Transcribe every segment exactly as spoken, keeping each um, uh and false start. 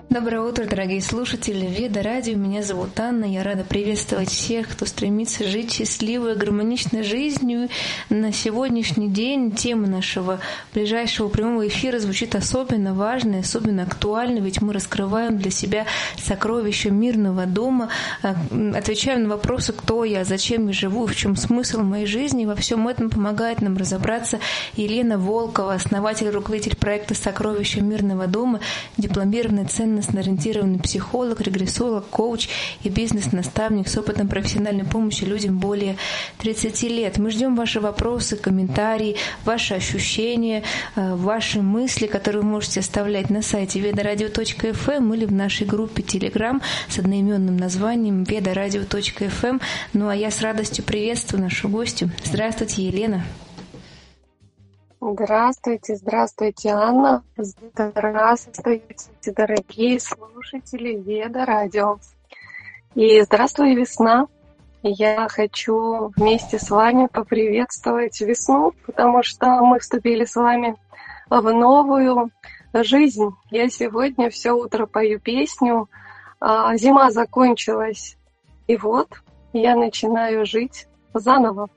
Доброе утро, дорогие слушатели Веда Радио. Меня зовут Анна. Я рада приветствовать всех, кто стремится жить счастливой, гармоничной жизнью. На сегодняшний день тема нашего ближайшего прямого эфира звучит особенно важной, особенно актуальной, ведь мы раскрываем для себя сокровища мирного дома, отвечаем на вопросы, кто я, зачем я живу, в чем смысл моей жизни. И во всем этом помогает нам разобраться Елена Волкова, основатель и руководитель проекта «Сокровища мирного дома», дипломированный ценный ориентированный психолог, регрессолог, коуч и бизнес-наставник с опытом профессиональной помощи людям более тридцати лет. Мы ждем ваши вопросы, комментарии, ваши ощущения, ваши мысли, которые вы можете оставлять на сайте веда радио точка эф эм или в нашей группе Telegram с одноименным названием веда радио точка эф эм. Ну а я с радостью приветствую нашу гостью. Здравствуйте, Елена. Здравствуйте, здравствуйте, Анна. Здравствуйте, дорогие слушатели Веда Радио. И здравствуй, весна. Я хочу вместе с вами поприветствовать весну, потому что мы вступили с вами в новую жизнь. Я сегодня все утро пою песню «Зима закончилась, и вот я начинаю жить заново».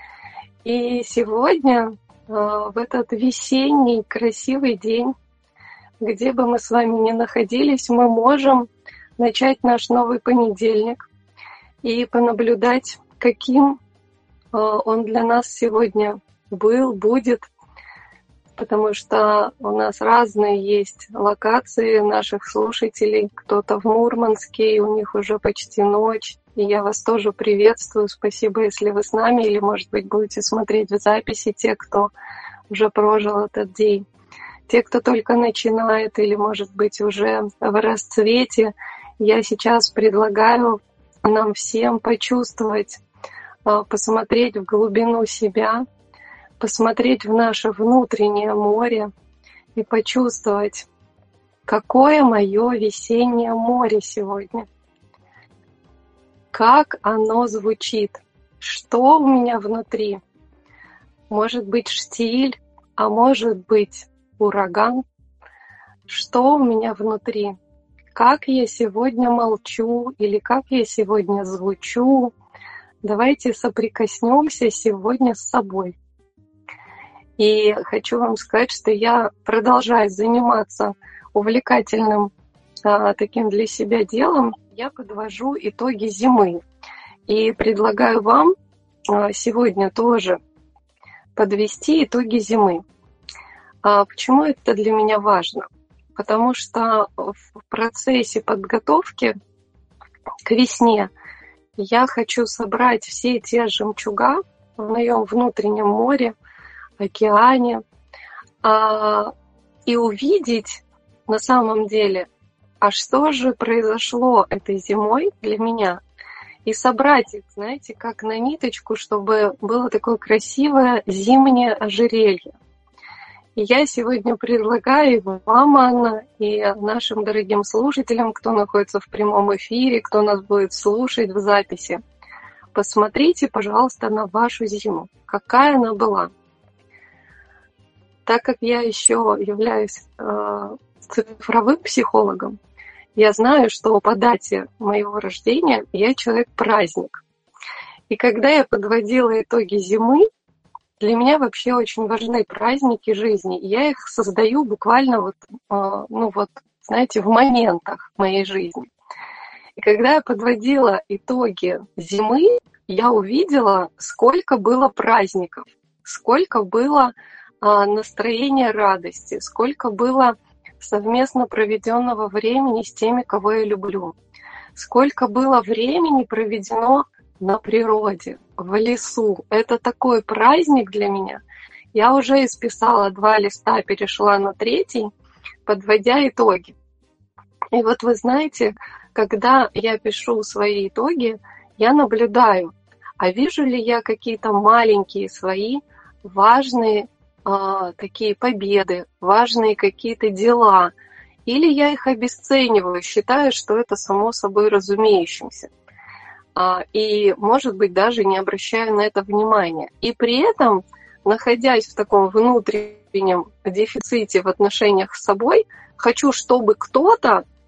И сегодня в этот весенний красивый день, где бы мы с вами ни находились, мы можем начать наш новый понедельник и понаблюдать, каким он для нас сегодня был, будет, потому что у нас разные есть локации наших слушателей. Кто-то в Мурманске, и у них уже почти ночь. И я вас тоже приветствую. Спасибо, если вы с нами, или, может быть, будете смотреть в записи те, кто уже прожил этот день. Те, кто только начинает, или, может быть, уже в расцвете, я сейчас предлагаю нам всем почувствовать, посмотреть в глубину себя, посмотреть в наше внутреннее море и почувствовать, какое мое весеннее море сегодня. Как оно звучит, что у меня внутри. Может быть штиль, а может быть ураган. Что у меня внутри? Как я сегодня молчу или как я сегодня звучу? Давайте соприкоснемся сегодня с собой. И хочу вам сказать, что я продолжаю заниматься увлекательным а, таким для себя делом. Я подвожу итоги зимы и предлагаю вам сегодня тоже подвести итоги зимы. А почему это для меня важно? Потому что в процессе подготовки к весне я хочу собрать все те жемчуга в моем внутреннем море, океане, и увидеть на самом деле, а что же произошло этой зимой для меня? И собрать их, знаете, как на ниточку, чтобы было такое красивое зимнее ожерелье. И я сегодня предлагаю вам, Анна, и нашим дорогим слушателям, кто находится в прямом эфире, кто нас будет слушать в записи, посмотрите, пожалуйста, на вашу зиму, какая она была. Так как я еще являюсь э, цифровым психологом, я знаю, что по дате моего рождения я человек-праздник. И когда я подводила итоги зимы, для меня вообще очень важны праздники жизни. И я их создаю буквально вот, ну вот, знаете, в моментах моей жизни. И когда я подводила итоги зимы, я увидела, сколько было праздников, сколько было настроения радости, сколько было совместно проведенного времени с теми, кого я люблю. Сколько было времени проведено на природе, в лесу. Это такой праздник для меня. Я уже исписала два листа, перешла на третий, подводя итоги. И вот вы знаете, когда я пишу свои итоги, я наблюдаю, а вижу ли я какие-то маленькие свои важные а, такие победы, важные какие-то дела, или я их обесцениваю, считаю, что это само собой разумеющимся. А, и, может быть, даже не обращаю на это внимания. И при этом, находясь в таком внутреннем дефиците в отношениях с собой, хочу, чтобы кто-то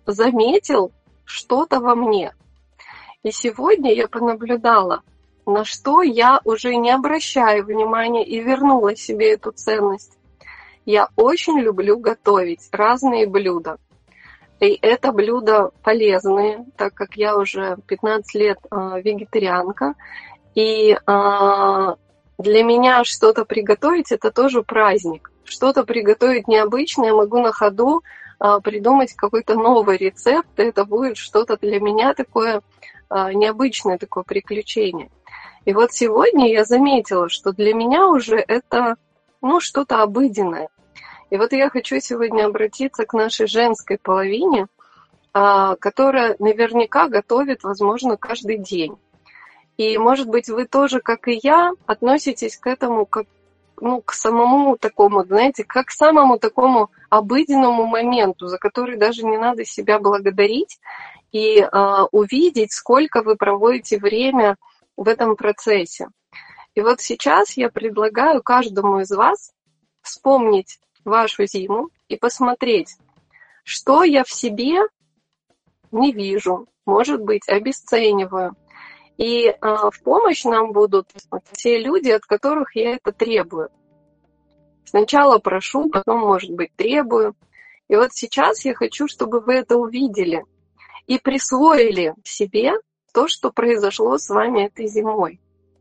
заметил что-то во мне. И сегодня я понаблюдала, на что я уже не обращаю внимания и вернула себе эту ценность. Я очень люблю готовить разные блюда. И это блюда полезные, так как я уже пятнадцать лет э, вегетарианка. И э, для меня что-то приготовить – это тоже праздник. Что-то приготовить необычное, я могу на ходу э, придумать какой-то новый рецепт, и это будет что-то для меня такое э, необычное, такое приключение. И вот сегодня я заметила, что для меня уже это ну, что-то обыденное. И вот я хочу сегодня обратиться к нашей женской половине, которая наверняка готовит, возможно, каждый день. И, может быть, вы тоже, как и я, относитесь к этому как ну, к самому такому, знаете, как к самому такому обыденному моменту, за который даже не надо себя благодарить и а, увидеть, сколько вы проводите время в этом процессе. И вот сейчас я предлагаю каждому из вас вспомнить вашу зиму и посмотреть, что я в себе не вижу, может быть, обесцениваю. И э, в помощь нам будут те люди, от которых я это требую. Сначала прошу, потом, может быть, требую. И вот сейчас я хочу, чтобы вы это увидели и присвоили себе то, что произошло с вами этой зимой.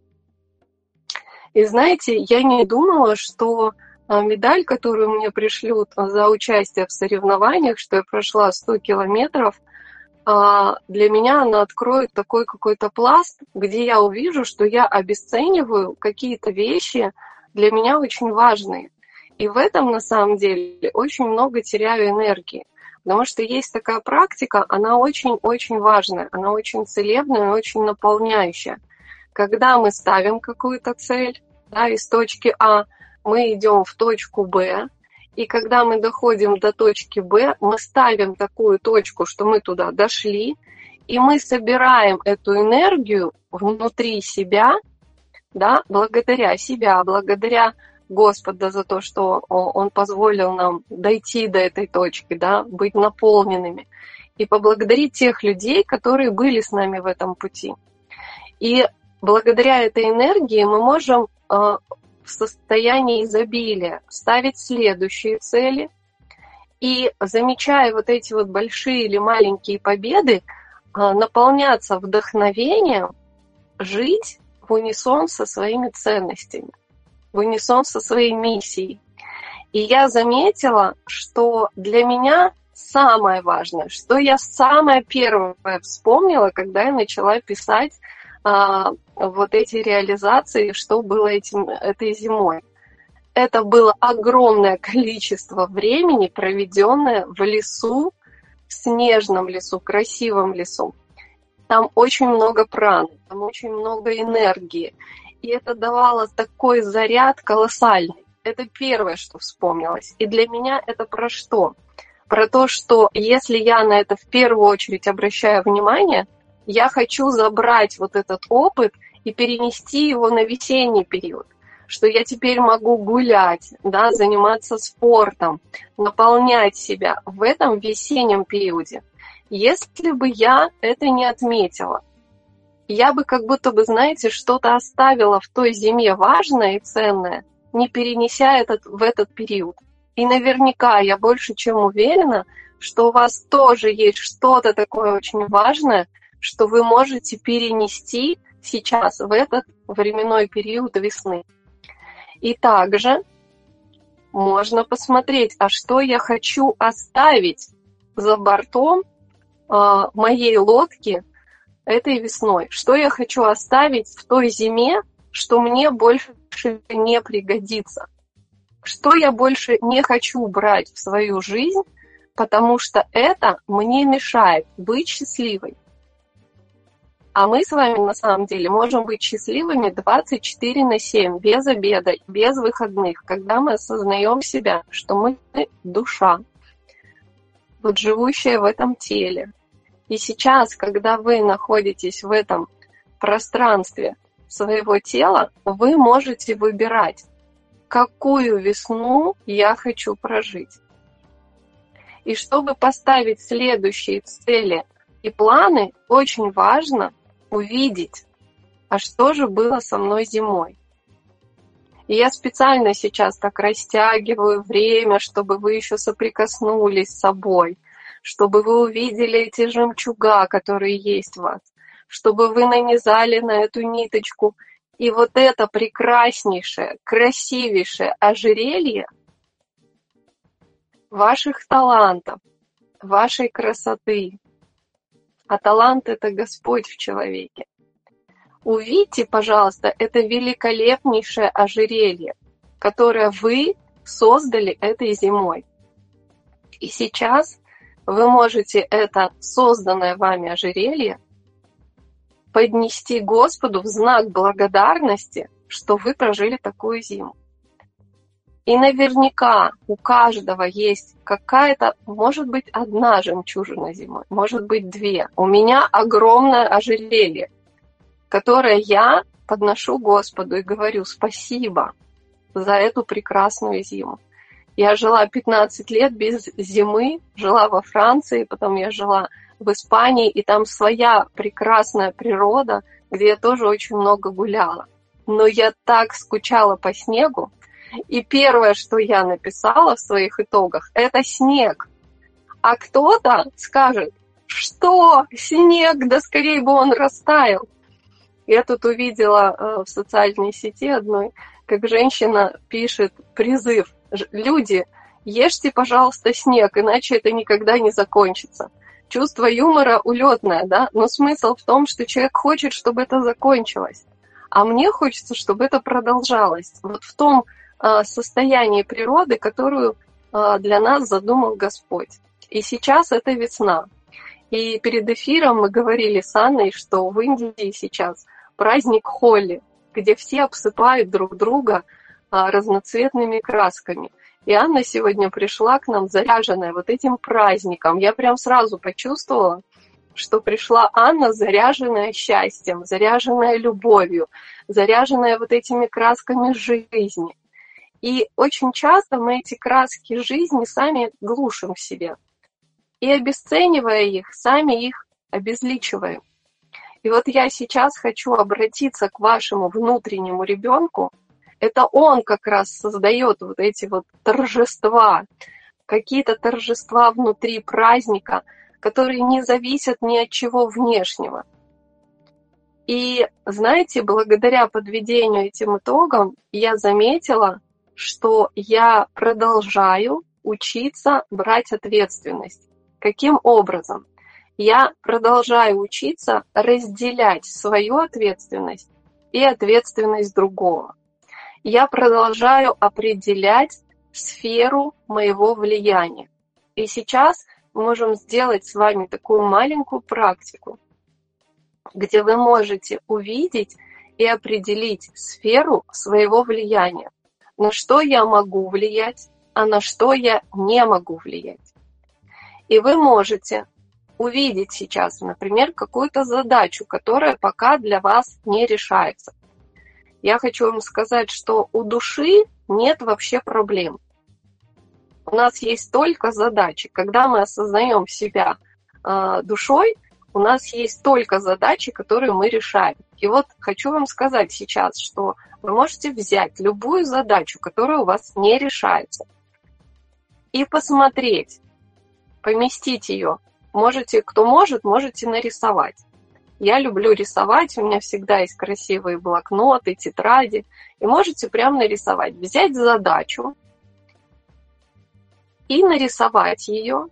И знаете, я не думала, что медаль, которую мне пришлют за участие в соревнованиях, что я прошла сто километров, для меня она откроет такой какой-то пласт, где я увижу, что я обесцениваю какие-то вещи для меня очень важные. И в этом, на самом деле, очень много теряю энергии. Потому что есть такая практика, она очень-очень важная, она очень целебная и очень наполняющая. Когда мы ставим какую-то цель, да, из точки А, мы идем в точку Б, и когда мы доходим до точки Б, мы ставим такую точку, что мы туда дошли, и мы собираем эту энергию внутри себя, да, благодаря себя, благодаря Господа за то, что Он позволил нам дойти до этой точки, да, быть наполненными, и поблагодарить тех людей, которые были с нами в этом пути. И благодаря этой энергии мы можем в состоянии изобилия ставить следующие цели и, замечая вот эти вот большие или маленькие победы, наполняться вдохновением, жить в унисон со своими ценностями, в унисон со своей миссией. И я заметила, что для меня самое важное, что я самое первое вспомнила, когда я начала писать А, вот эти реализации, что было этим, этой зимой. Это было огромное количество времени, проведенное в лесу, в снежном лесу, красивом лесу. Там очень много праны, там очень много энергии. И это давало такой заряд колоссальный. Это первое, что вспомнилось. И для меня это про что? Про то, что если я на это в первую очередь обращаю внимание, я хочу забрать вот этот опыт и перенести его на весенний период, что я теперь могу гулять, да, заниматься спортом, наполнять себя в этом весеннем периоде. Если бы я это не отметила, я бы как будто бы, знаете, что-то оставила в той зиме важное и ценное, не перенеся этот в этот период. И наверняка я больше чем уверена, что у вас тоже есть что-то такое очень важное, что вы можете перенести сейчас в этот временной период весны. И также можно посмотреть, а что я хочу оставить за бортом э, моей лодки этой весной. Что я хочу оставить в той зиме, что мне больше не пригодится. Что я больше не хочу брать в свою жизнь, потому что это мне мешает быть счастливой. А мы с вами на самом деле можем быть счастливыми двадцать четыре на семь, без обеда, без выходных, когда мы осознаем себя, что мы душа, вот живущая в этом теле. И сейчас, когда вы находитесь в этом пространстве своего тела, вы можете выбирать, какую весну я хочу прожить. И чтобы поставить следующие цели и планы, очень важно увидеть, а что же было со мной зимой. И я специально сейчас так растягиваю время, чтобы вы еще соприкоснулись с собой, чтобы вы увидели эти жемчуга, которые есть в вас, чтобы вы нанизали на эту ниточку. И вот это прекраснейшее, красивейшее ожерелье ваших талантов, вашей красоты. А талант — это Господь в человеке. Увидьте, пожалуйста, это великолепнейшее ожерелье, которое вы создали этой зимой. И сейчас вы можете это созданное вами ожерелье поднести Господу в знак благодарности, что вы прожили такую зиму. И наверняка у каждого есть какая-то, может быть, одна жемчужина зимой, может быть, две. У меня огромное ожерелье, которое я подношу Господу и говорю спасибо за эту прекрасную зиму. Я жила пятнадцать лет без зимы, жила во Франции, потом я жила в Испании, и там своя прекрасная природа, где я тоже очень много гуляла. Но я так скучала по снегу, и первое, что я написала в своих итогах, это снег. А кто-то скажет, что снег, да скорее бы он растаял. Я тут увидела в социальной сети одной, как женщина пишет призыв: люди, ешьте, пожалуйста, снег, иначе это никогда не закончится. Чувство юмора улетное, да, но смысл в том, что человек хочет, чтобы это закончилось. А мне хочется, чтобы это продолжалось. Вот в том э, состоянии природы, которую э, для нас задумал Господь. И сейчас это весна. И перед эфиром мы говорили с Анной, что в Индии сейчас праздник Холли, где все обсыпают друг друга э, разноцветными красками. И Анна сегодня пришла к нам заряженная вот этим праздником. Я прям сразу почувствовала, что пришла Анна заряженная счастьем, заряженная любовью, заряженная вот этими красками жизни. И очень часто мы эти краски жизни сами глушим в себе. И обесценивая их, сами их обезличиваем. И вот я сейчас хочу обратиться к вашему внутреннему ребенку. Это он как раз создает вот эти вот торжества, какие-то торжества внутри праздника, которые не зависят ни от чего внешнего. И, знаете, благодаря подведению этим итогам я заметила, что я продолжаю учиться брать ответственность. Каким образом? Я продолжаю учиться разделять свою ответственность и ответственность другого. Я продолжаю определять сферу моего влияния. И сейчас мы можем сделать с вами такую маленькую практику, где вы можете увидеть и определить сферу своего влияния. На что я могу влиять, а на что я не могу влиять. И вы можете увидеть сейчас, например, какую-то задачу, которая пока для вас не решается. Я хочу вам сказать, что у души нет вообще проблем. У нас есть только задачи. Когда мы осознаем себя э, душой, у нас есть только задачи, которые мы решаем. И вот хочу вам сказать сейчас, что вы можете взять любую задачу, которая у вас не решается, и посмотреть, поместить ее. Можете, кто может, можете нарисовать. Я люблю рисовать, у меня всегда есть красивые блокноты, тетради. И можете прямо нарисовать. Взять задачу и нарисовать ее,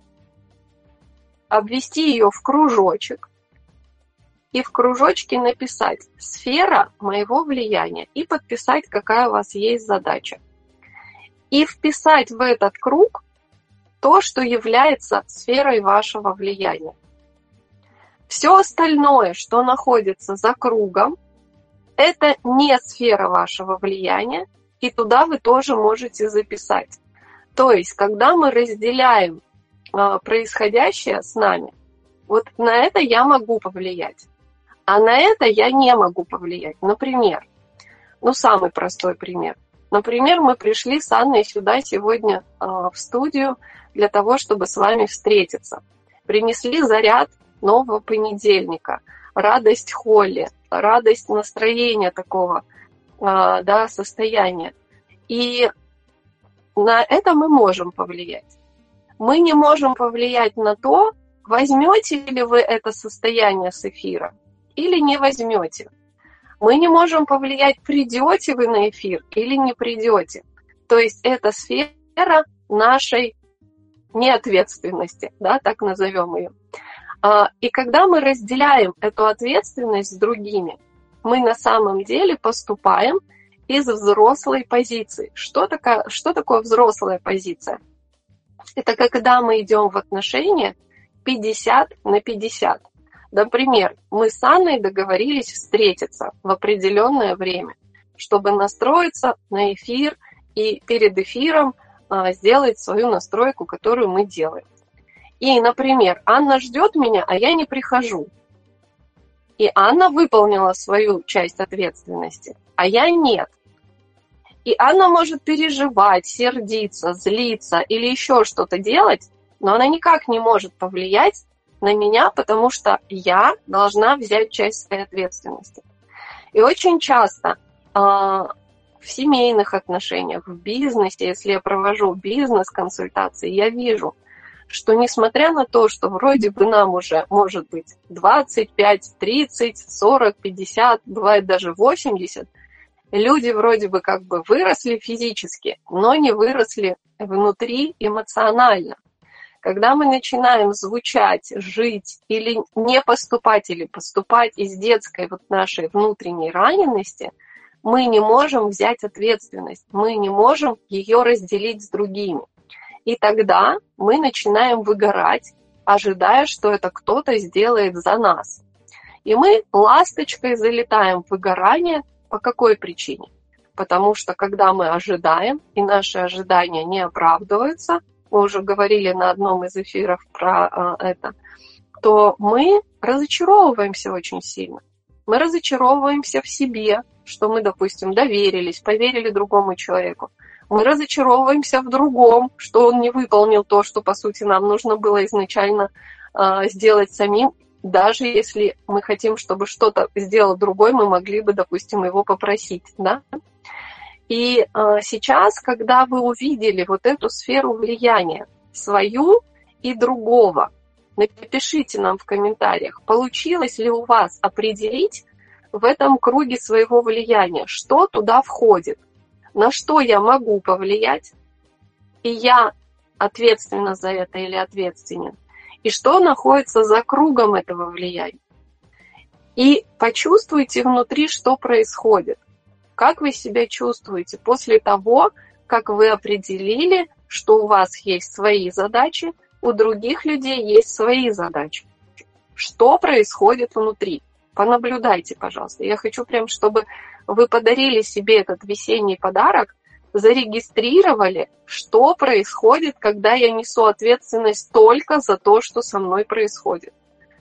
обвести ее в кружочек и в кружочке написать «Сфера моего влияния» и подписать, какая у вас есть задача. И вписать в этот круг то, что является сферой вашего влияния. Все остальное, что находится за кругом, это не сфера вашего влияния, и туда вы тоже можете записать. То есть, когда мы разделяем э, происходящее с нами, вот на это я могу повлиять, а на это я не могу повлиять. Например, ну самый простой пример. Например, мы пришли с Анной сюда сегодня э, в студию для того, чтобы с вами встретиться. Принесли заряд нового понедельника, радость Холли, радость настроения такого, э, да, состояния. И на это мы можем повлиять. Мы не можем повлиять на то, возьмете ли вы это состояние с эфира или не возьмете. Мы не можем повлиять, придете вы на эфир или не придете. То есть это сфера нашей неответственности, да, так назовем ее. И когда мы разделяем эту ответственность с другими, мы на самом деле поступаем из взрослой позиции. Что такое, что такое взрослая позиция? Это когда мы идем в отношения пятьдесят на пятьдесят. Например, мы с Анной договорились встретиться в определенное время, чтобы настроиться на эфир и перед эфиром а, сделать свою настройку, которую мы делаем. И, например, Анна ждет меня, а я не прихожу. И Анна выполнила свою часть ответственности, а я нет. И Анна может переживать, сердиться, злиться или еще что-то делать, но она никак не может повлиять на меня, потому что я должна взять часть своей ответственности. И очень часто э, в семейных отношениях, в бизнесе, если я провожу бизнес-консультации, я вижу, что несмотря на то, что вроде бы нам уже может быть двадцать пять, тридцать, сорок, пятьдесят, бывает даже восемьдесят, люди вроде бы как бы выросли физически, но не выросли внутри эмоционально. Когда мы начинаем звучать, жить или не поступать, или поступать из детской вот нашей внутренней ранености, мы не можем взять ответственность, мы не можем ее разделить с другими. И тогда мы начинаем выгорать, ожидая, что это кто-то сделает за нас. И мы ласточкой залетаем в выгорание. По какой причине? Потому что когда мы ожидаем, и наши ожидания не оправдываются, мы уже говорили на одном из эфиров про э, это, то мы разочаровываемся очень сильно. Мы разочаровываемся в себе, что мы, допустим, доверились, поверили другому человеку. Мы разочаровываемся в другом, что он не выполнил то, что, по сути, нам нужно было изначально э, сделать самим. Даже если мы хотим, чтобы что-то сделал другой, мы могли бы, допустим, его попросить, да? И э, сейчас, когда вы увидели вот эту сферу влияния, свою и другого, напишите нам в комментариях, получилось ли у вас определить в этом круге своего влияния, что туда входит, на что я могу повлиять, и я ответственна за это или ответственен, и что находится за кругом этого влияния. И почувствуйте внутри, что происходит. Как вы себя чувствуете после того, как вы определили, что у вас есть свои задачи, у других людей есть свои задачи. Что происходит внутри? Понаблюдайте, пожалуйста. Я хочу прям, чтобы вы подарили себе этот весенний подарок, зарегистрировали, что происходит, когда я несу ответственность только за то, что со мной происходит.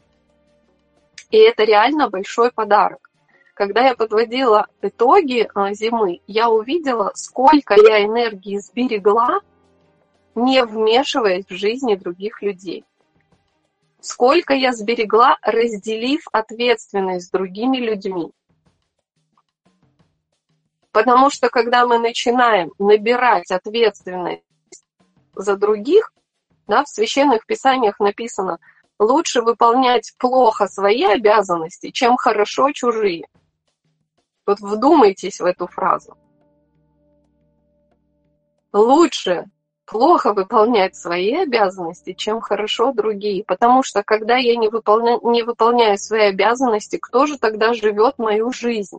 И это реально большой подарок. Когда я подводила итоги зимы, я увидела, сколько я энергии сберегла, не вмешиваясь в жизни других людей. Сколько я сберегла, разделив ответственность с другими людьми. Потому что когда мы начинаем набирать ответственность за других, да, в священных писаниях написано, лучше выполнять плохо свои обязанности, чем хорошо чужие. Вот вдумайтесь в эту фразу. Лучше плохо выполнять свои обязанности, чем хорошо другие. Потому что когда я не выполняю, не выполняю свои обязанности, кто же тогда живет мою жизнь?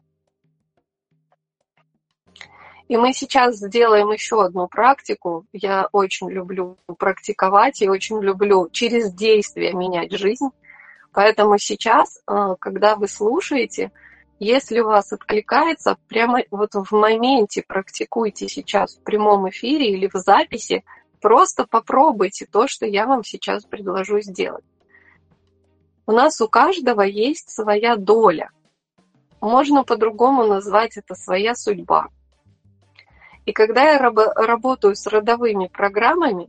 И мы сейчас сделаем еще одну практику. Я очень люблю практиковать и очень люблю через действие менять жизнь. Поэтому сейчас, когда вы слушаете, если у вас откликается, прямо вот в моменте практикуйте сейчас в прямом эфире или в записи, просто попробуйте то, что я вам сейчас предложу сделать. У нас у каждого есть своя доля. Можно по-другому назвать это своя судьба. И когда я раб- работаю с родовыми программами,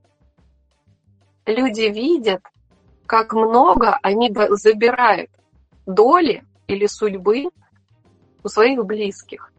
люди видят, как много они б- забирают доли или судьбы у своих близких.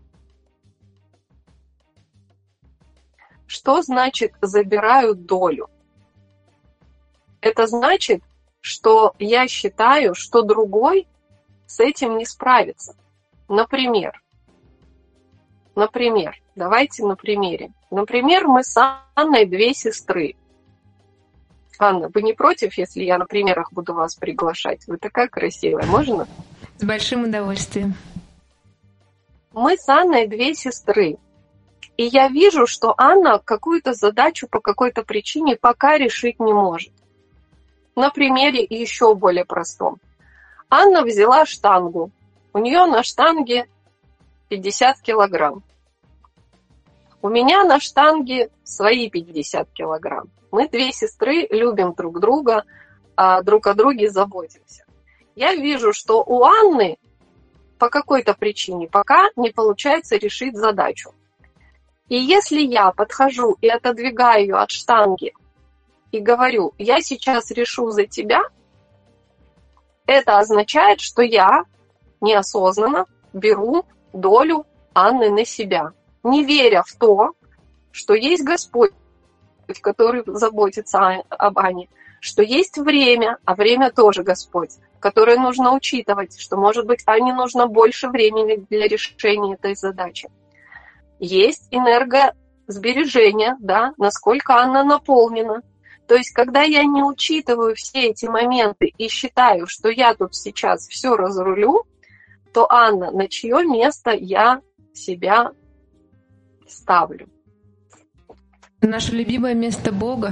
Что значит забирают долю? Это значит, что я считаю, что другой с этим не справится. Например, например, давайте на примере. Например, мы с Анной две сестры. Анна, вы не против, если я на примерах буду вас приглашать? Вы такая красивая, можно? С большим удовольствием. Мы с Анной две сестры. И я вижу, что Анна какую-то задачу по какой-то причине пока решить не может. На примере еще более простом. Анна взяла штангу. У нее на штанге пятьдесят килограмм. У меня на штанге свои пятьдесят килограмм. Мы две сестры, любим друг друга, а друг о друге заботимся. Я вижу, что у Анны по какой-то причине пока не получается решить задачу. И если я подхожу и отодвигаю ее от штанги и говорю, я сейчас решу за тебя, это означает, что я неосознанно беру долю Анны на себя, не веря в то, что есть Господь, который заботится об Анне, что есть время, а время тоже Господь, которое нужно учитывать, что, может быть, Анне нужно больше времени для решения этой задачи. Есть энергосбережение, да, насколько Анна наполнена. То есть, когда я не учитываю все эти моменты и считаю, что я тут сейчас все разрулю, то, Анна, на чье место я себя ставлю? Наше любимое место Бога.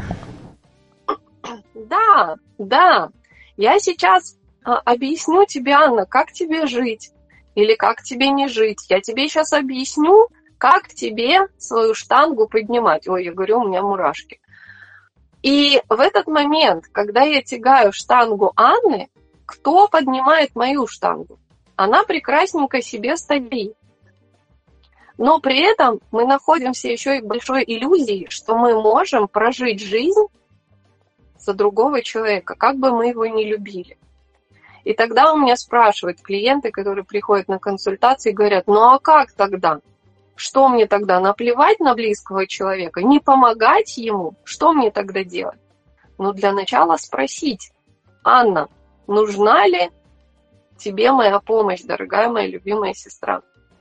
Да, да. Я сейчас а, объясню тебе, Анна, как тебе жить или как тебе не жить. Я тебе сейчас объясню, как тебе свою штангу поднимать. Ой, я говорю, у меня мурашки. И в этот момент, когда я тягаю штангу Анны, кто поднимает мою штангу? Она прекрасненько себе стоит. Но при этом мы находимся еще и в большой иллюзии, что мы можем прожить жизнь за другого человека, как бы мы его ни любили. И тогда у меня спрашивают клиенты, которые приходят на консультации, говорят, ну а как тогда? Что мне тогда, наплевать на близкого человека, не помогать ему? Что мне тогда делать? Ну, для начала спросить, Анна, нужна ли тебе моя помощь, дорогая моя любимая сестра?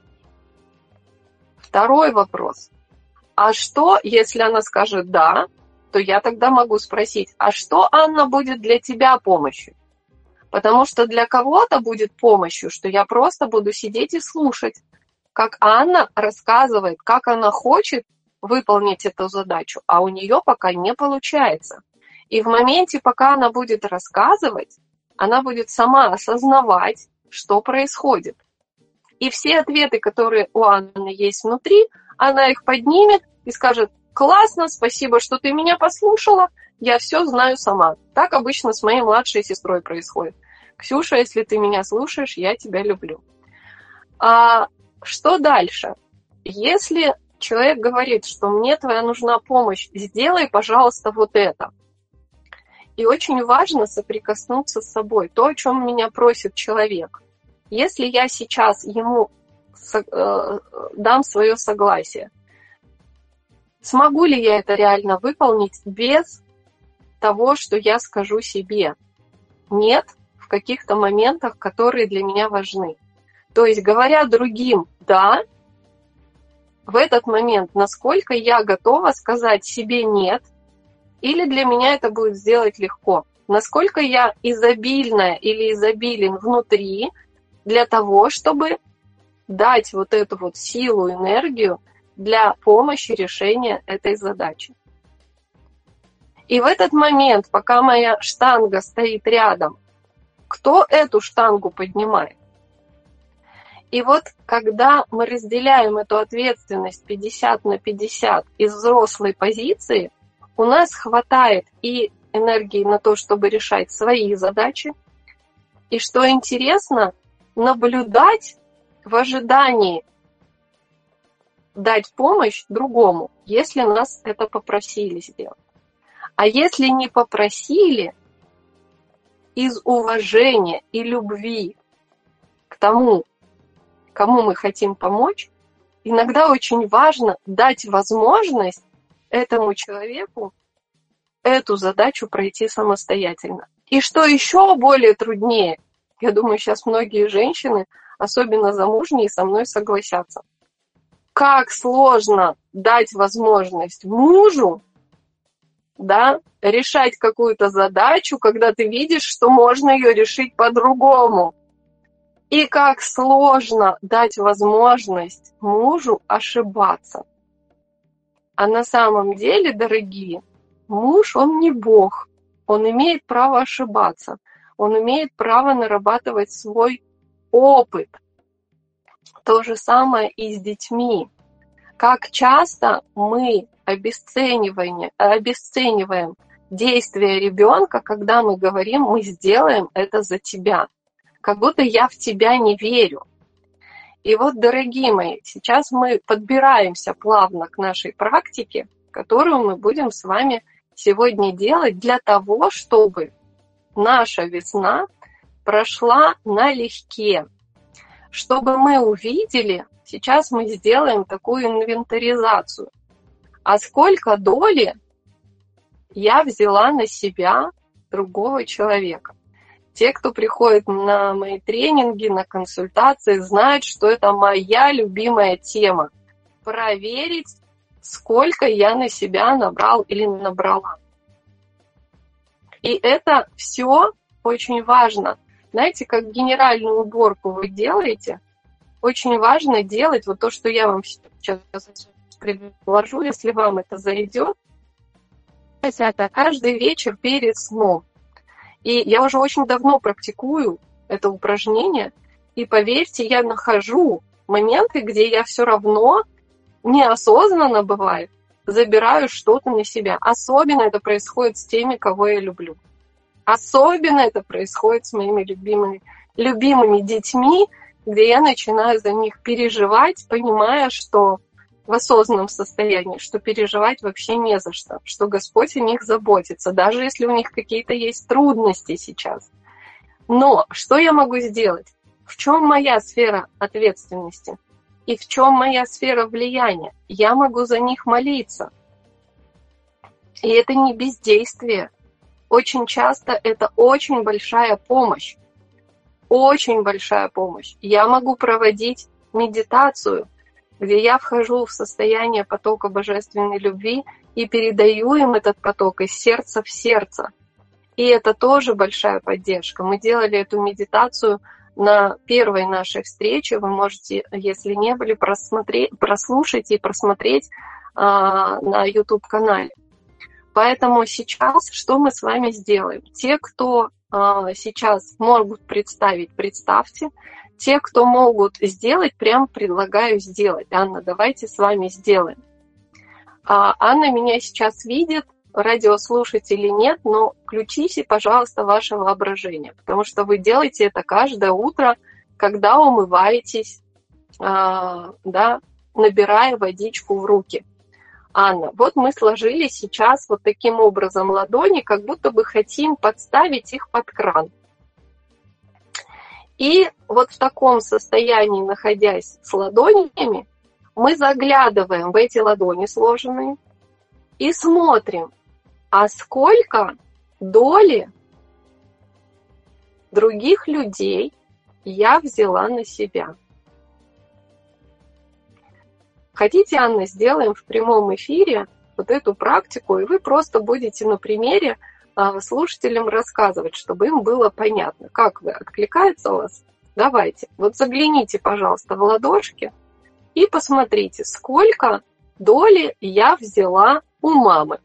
Второй вопрос. А что, если она скажет «да», то я тогда могу спросить, а что, Анна, будет для тебя помощью? Потому что для кого-то будет помощью, что я просто буду сидеть и слушать, как Анна рассказывает, как она хочет выполнить эту задачу, а у нее пока не получается. И в моменте, пока она будет рассказывать, она будет сама осознавать, что происходит. И все ответы, которые у Анны есть внутри, она их поднимет и скажет, классно, спасибо, что ты меня послушала, я все знаю сама. Так обычно с моей младшей сестрой происходит. Ксюша, если ты меня слушаешь, я тебя люблю. А что дальше? Если человек говорит, что мне твоя нужна помощь, сделай, пожалуйста, вот это. И очень важно соприкоснуться с собой. То, о чем меня просит человек. Если я сейчас ему э, дам свое согласие, смогу ли я это реально выполнить без того, что я скажу себе? Нет, в каких-то моментах, которые для меня важны. То есть, говоря другим «да», в этот момент, насколько я готова сказать себе «нет», или для меня это будет сделать легко. Насколько я изобильная или изобилен внутри для того, чтобы дать вот эту вот силу, энергию для помощи решения этой задачи. И в этот момент, пока моя штанга стоит рядом, кто эту штангу поднимает? И вот когда мы разделяем эту ответственность пятьдесят на пятьдесят из взрослой позиции, у нас хватает и энергии на то, чтобы решать свои задачи. И что интересно, наблюдать в ожидании дать помощь другому, если нас это попросили сделать. А если не попросили, из уважения и любви к тому, кому мы хотим помочь, иногда очень важно дать возможность этому человеку эту задачу пройти самостоятельно. И что еще более труднее, я думаю, сейчас многие женщины, особенно замужние, со мной согласятся. Как сложно дать возможность мужу, да, решать какую-то задачу, когда ты видишь, что можно ее решить по-другому. И как сложно дать возможность мужу ошибаться. А на самом деле, дорогие, муж, он не Бог. Он имеет право ошибаться. Он имеет право нарабатывать свой опыт. То же самое и с детьми. Как часто мы обесцениваем, обесцениваем действия ребенка, когда мы говорим, мы сделаем это за тебя. Как будто я в тебя не верю. И вот, дорогие мои, сейчас мы подбираемся плавно к нашей практике, которую мы будем с вами сегодня делать для того, чтобы наша весна прошла налегке. Чтобы мы увидели, сейчас мы сделаем такую инвентаризацию. А сколько доли я взяла на себя другого человека? Те, кто приходит на мои тренинги, на консультации, знают, что это моя любимая тема. Проверить, сколько я на себя набрал или набрала. И это все очень важно. Знаете, как генеральную уборку вы делаете, очень важно делать вот то, что я вам сейчас предложу, если вам это зайдет, это каждый вечер перед сном. И я уже очень давно практикую это упражнение, и поверьте, я нахожу моменты, где я все равно неосознанно, бывает, забираю что-то на себя. Особенно это происходит с теми, кого я люблю. Особенно это происходит с моими любимыми, любимыми детьми, где я начинаю за них переживать, понимая, что в осознанном состоянии, что переживать вообще не за что, что Господь о них заботится, даже если у них какие-то есть трудности сейчас. Но что я могу сделать? В чем моя сфера ответственности? И в чем моя сфера влияния? Я могу за них молиться. И это не бездействие. Очень часто это очень большая помощь. Очень большая помощь. Я могу проводить медитацию, где я вхожу в состояние потока божественной любви и передаю им этот поток из сердца в сердце. И это тоже большая поддержка. Мы делали эту медитацию на первой нашей встрече. Вы можете, если не были, просмотреть, прослушать и просмотреть а, на YouTube-канале. Поэтому сейчас что мы с вами сделаем? Те, кто а, сейчас могут представить, представьте. Те, кто могут сделать, прям предлагаю сделать. Анна, давайте с вами сделаем. А, Анна меня сейчас видит, радиослушатели нет, но включите, пожалуйста, ваше воображение, потому что вы делаете это каждое утро, когда умываетесь, а, да, набирая водичку в руки. Анна, вот мы сложили сейчас вот таким образом ладони, как будто бы хотим подставить их под кран. И вот в таком состоянии, находясь с ладонями, мы заглядываем в эти ладони сложенные и смотрим, а сколько доли других людей я взяла на себя. Хотите, Анна, сделаем в прямом эфире вот эту практику, и вы просто будете на примере слушателям рассказывать, чтобы им было понятно, как вы, откликается у вас. Давайте, вот загляните, пожалуйста, в ладошки и посмотрите, сколько доли я взяла у мамы.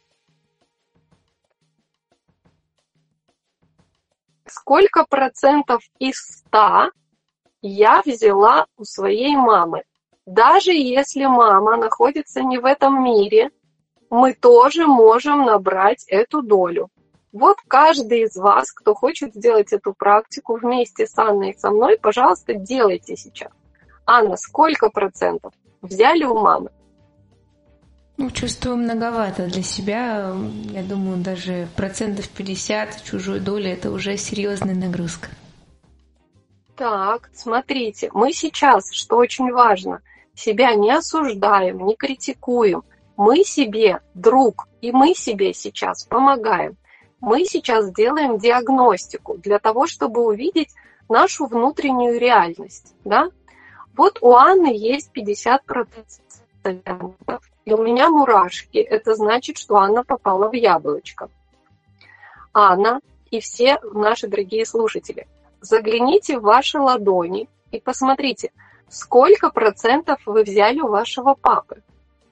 Сколько процентов из ста я взяла у своей мамы. Даже если мама находится не в этом мире, мы тоже можем набрать эту долю. Вот каждый из вас, кто хочет сделать эту практику вместе с Анной и со мной, пожалуйста, делайте сейчас. Анна, сколько процентов? взяли у мамы? Ну, чувствую, многовато для себя. Я думаю, даже процентов пятьдесят чужой доли – это уже серьезная нагрузка. Так, смотрите, мы сейчас, что очень важно, себя не осуждаем, не критикуем. Мы себе друг, и мы себе сейчас помогаем. Мы сейчас делаем диагностику для того, чтобы увидеть нашу внутреннюю реальность. Да? Вот у Анны есть пятьдесят процентов, и у меня мурашки. Это значит, что Анна попала в яблочко. Анна и все наши дорогие слушатели, загляните в ваши ладони и посмотрите, сколько процентов вы взяли у вашего папы.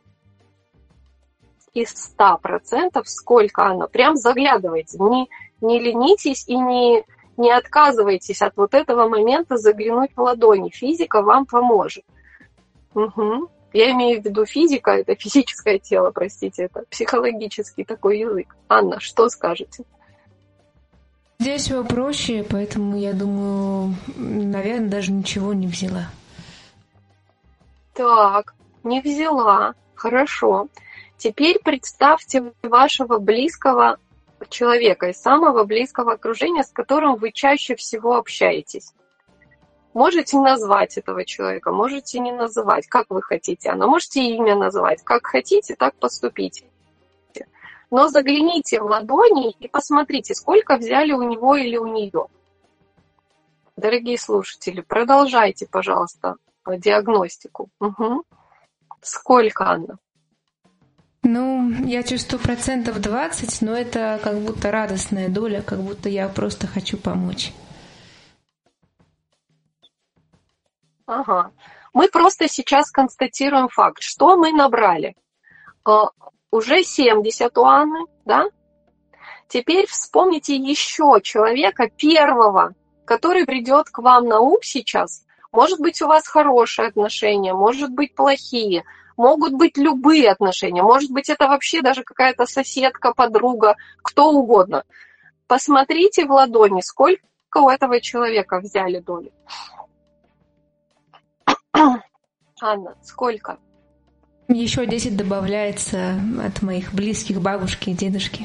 Из ста процентов сколько, Анна? Прям заглядывайте, не, не ленитесь и не, не отказывайтесь от вот этого момента заглянуть в ладони. Физика вам поможет. Угу. Я имею в виду физика, это физическое тело, простите, это психологический такой язык. Анна, что скажете? Здесь все проще, поэтому я думаю, наверное, даже ничего не взяла. Так, не взяла. Хорошо. Теперь представьте вашего близкого человека из самого близкого окружения, с которым вы чаще всего общаетесь. Можете назвать этого человека, можете не называть, как вы хотите. Оно можете имя назвать, как хотите, так поступите. Но загляните в ладони и посмотрите, сколько взяли у него или у нее. Дорогие слушатели, продолжайте, пожалуйста, диагностику. Угу. Сколько, Анна? Ну, я чувствую процентов двадцать, но это как будто радостная доля, как будто я просто хочу помочь. Ага. Мы просто сейчас констатируем факт, что мы набрали. Uh, уже семьдесят у Анны, да? Теперь вспомните еще человека первого, который придет к вам на ум сейчас. Может быть, у вас хорошие отношения, может быть, плохие, могут быть любые отношения, может быть, это вообще даже какая-то соседка, подруга, кто угодно. Посмотрите в ладони, сколько у этого человека взяли доли. Анна, сколько? Еще десять добавляется от моих близких, бабушки и дедушки.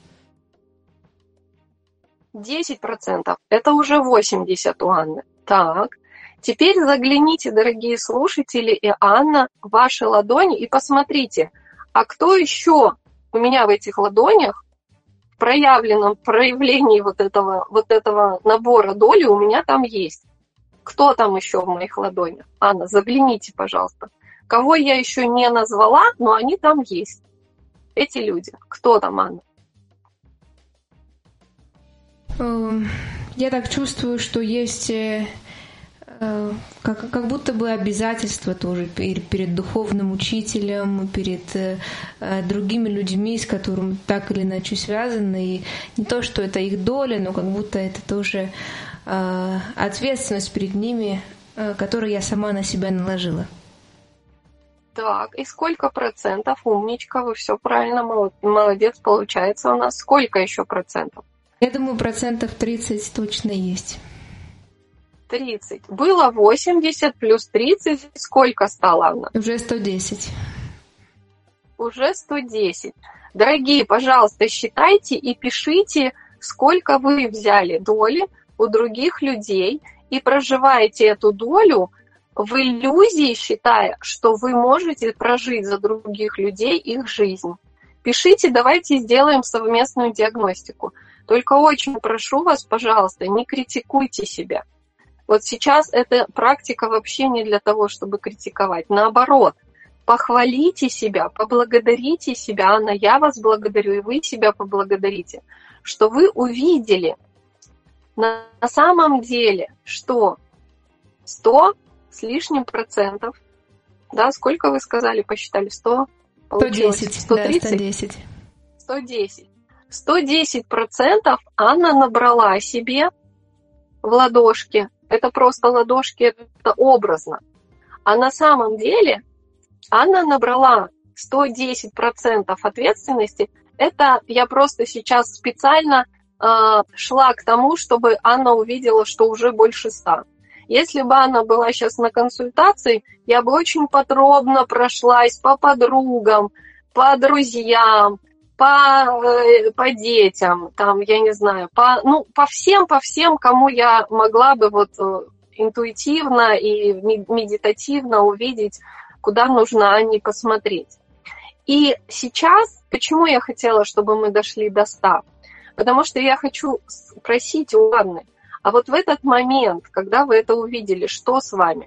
десять процентов. Это уже восемьдесят у Анны. Так, теперь загляните, дорогие слушатели и Анна, в ваши ладони и посмотрите, а кто еще у меня в этих ладонях в проявленном проявлении вот этого, вот этого набора доли у меня там есть. Кто там еще в моих ладонях? Анна, загляните, пожалуйста. Кого я еще не назвала, но они там есть. Эти люди. Кто там, Анна? Я так чувствую, что есть как, как будто бы обязательства тоже перед, перед духовным учителем, перед другими людьми, с которыми так или иначе связаны. И не то, что это их доля, но как будто это тоже ответственность перед ними, которую я сама на себя наложила. Так, и сколько процентов? Умничка, вы все правильно, молодец, получается у нас. Сколько еще процентов? Я думаю, процентов тридцать точно есть. тридцать. Было восемьдесят плюс тридцать. Сколько стало, Анна? Уже сто десять. Уже сто десять. Дорогие, пожалуйста, считайте и пишите, сколько вы взяли доли у других людей и проживаете эту долю в иллюзии, считая, что вы можете прожить за других людей их жизнь. Пишите, давайте сделаем совместную диагностику. Только очень прошу вас, пожалуйста, не критикуйте себя. Вот сейчас эта практика вообще не для того, чтобы критиковать. Наоборот, похвалите себя, поблагодарите себя. Анна, я вас благодарю, и вы себя поблагодарите, что вы увидели на самом деле, что сто с лишним процентов, да, сколько вы сказали, посчитали, сто? сто десять, сто тридцать? Да, сто десять. сто десять. сто десять процентов Анна набрала себе в ладошки. Это просто ладошки, это образно. А на самом деле Анна набрала сто десять процентов ответственности. Это я просто сейчас специально э, шла к тому, чтобы Анна увидела, что уже больше ста. Если бы Анна была сейчас на консультации, я бы очень подробно прошлась по подругам, по друзьям, по, по детям, там, я не знаю, по, ну, по всем, по всем, кому я могла бы вот интуитивно и медитативно увидеть, куда нужно Анне посмотреть. И сейчас, почему я хотела, чтобы мы дошли до ста? Потому что я хочу спросить у Анны, а вот в этот момент, когда вы это увидели, что с вами?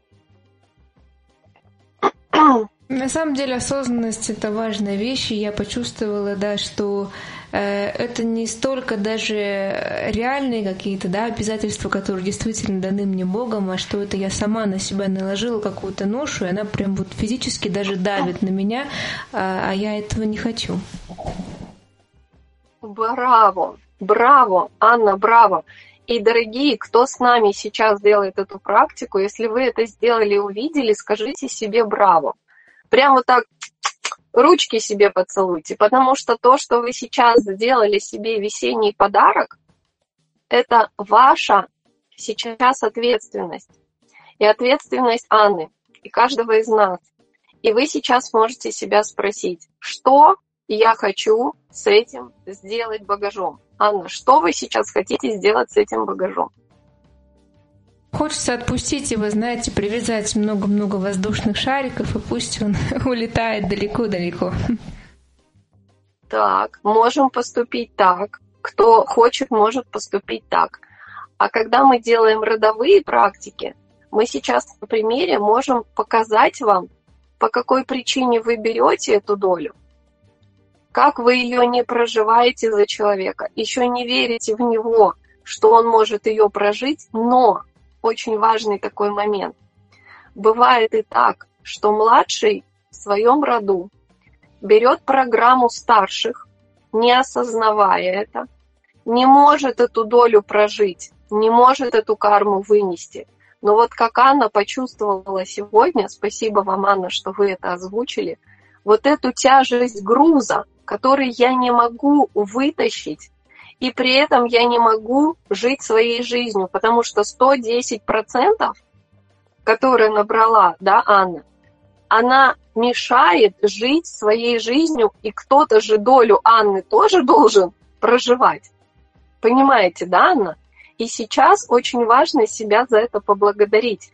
На самом деле осознанность — это важная вещь, и я почувствовала, да, что э, это не столько даже реальные какие-то, да, обязательства, которые действительно даны мне Богом, а что это я сама на себя наложила какую-то ношу, и она прям вот физически даже давит на меня, а, а я этого не хочу. Браво, браво, Анна, браво. И, дорогие, кто с нами сейчас делает эту практику, если вы это сделали и увидели, скажите себе браво. Прямо вот так ручки себе поцелуйте, потому что то, что вы сейчас сделали себе весенний подарок, это ваша сейчас ответственность. И ответственность Анны, и каждого из нас. И вы сейчас можете себя спросить, что я хочу с этим сделать багажом. Анна, что вы сейчас хотите сделать с этим багажом? Хочется отпустить его, знаете, привязать много-много воздушных шариков, и пусть он улетает далеко-далеко. Так, можем поступить так. Кто хочет, может поступить так. А когда мы делаем родовые практики, мы сейчас на примере можем показать вам, по какой причине вы берете эту долю, как вы ее не проживаете за человека, еще не верите в него, что он может ее прожить, но очень важный такой момент. Бывает и так, что младший в своем роду берет программу старших, не осознавая это, не может эту долю прожить, не может эту карму вынести. Но вот как Анна почувствовала сегодня, спасибо вам, Анна, что вы это озвучили, вот эту тяжесть груза, который я не могу вытащить, и при этом я не могу жить своей жизнью, потому что сто десять процентов, которые набрала, да, Анна, она мешает жить своей жизнью, и кто-то же долю Анны тоже должен проживать. Понимаете, да, Анна? И сейчас очень важно себя за это поблагодарить.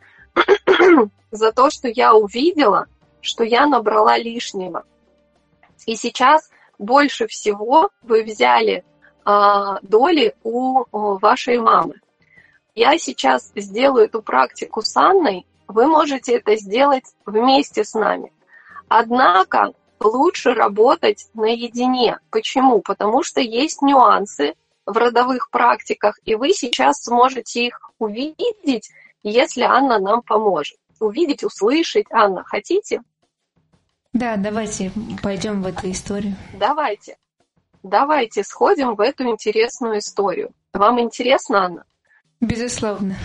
За то, что я увидела, что я набрала лишнего. И сейчас больше всего вы взяли а, доли у, у вашей мамы. Я сейчас сделаю эту практику с Анной, вы можете это сделать вместе с нами. Однако лучше работать наедине. Почему? Потому что есть нюансы в родовых практиках, и вы сейчас сможете их увидеть, если Анна нам поможет. Увидеть, услышать. Анна, хотите? Да, давайте пойдем в эту историю. Давайте. Давайте сходим в эту интересную историю. Вам интересно, Анна? Безусловно.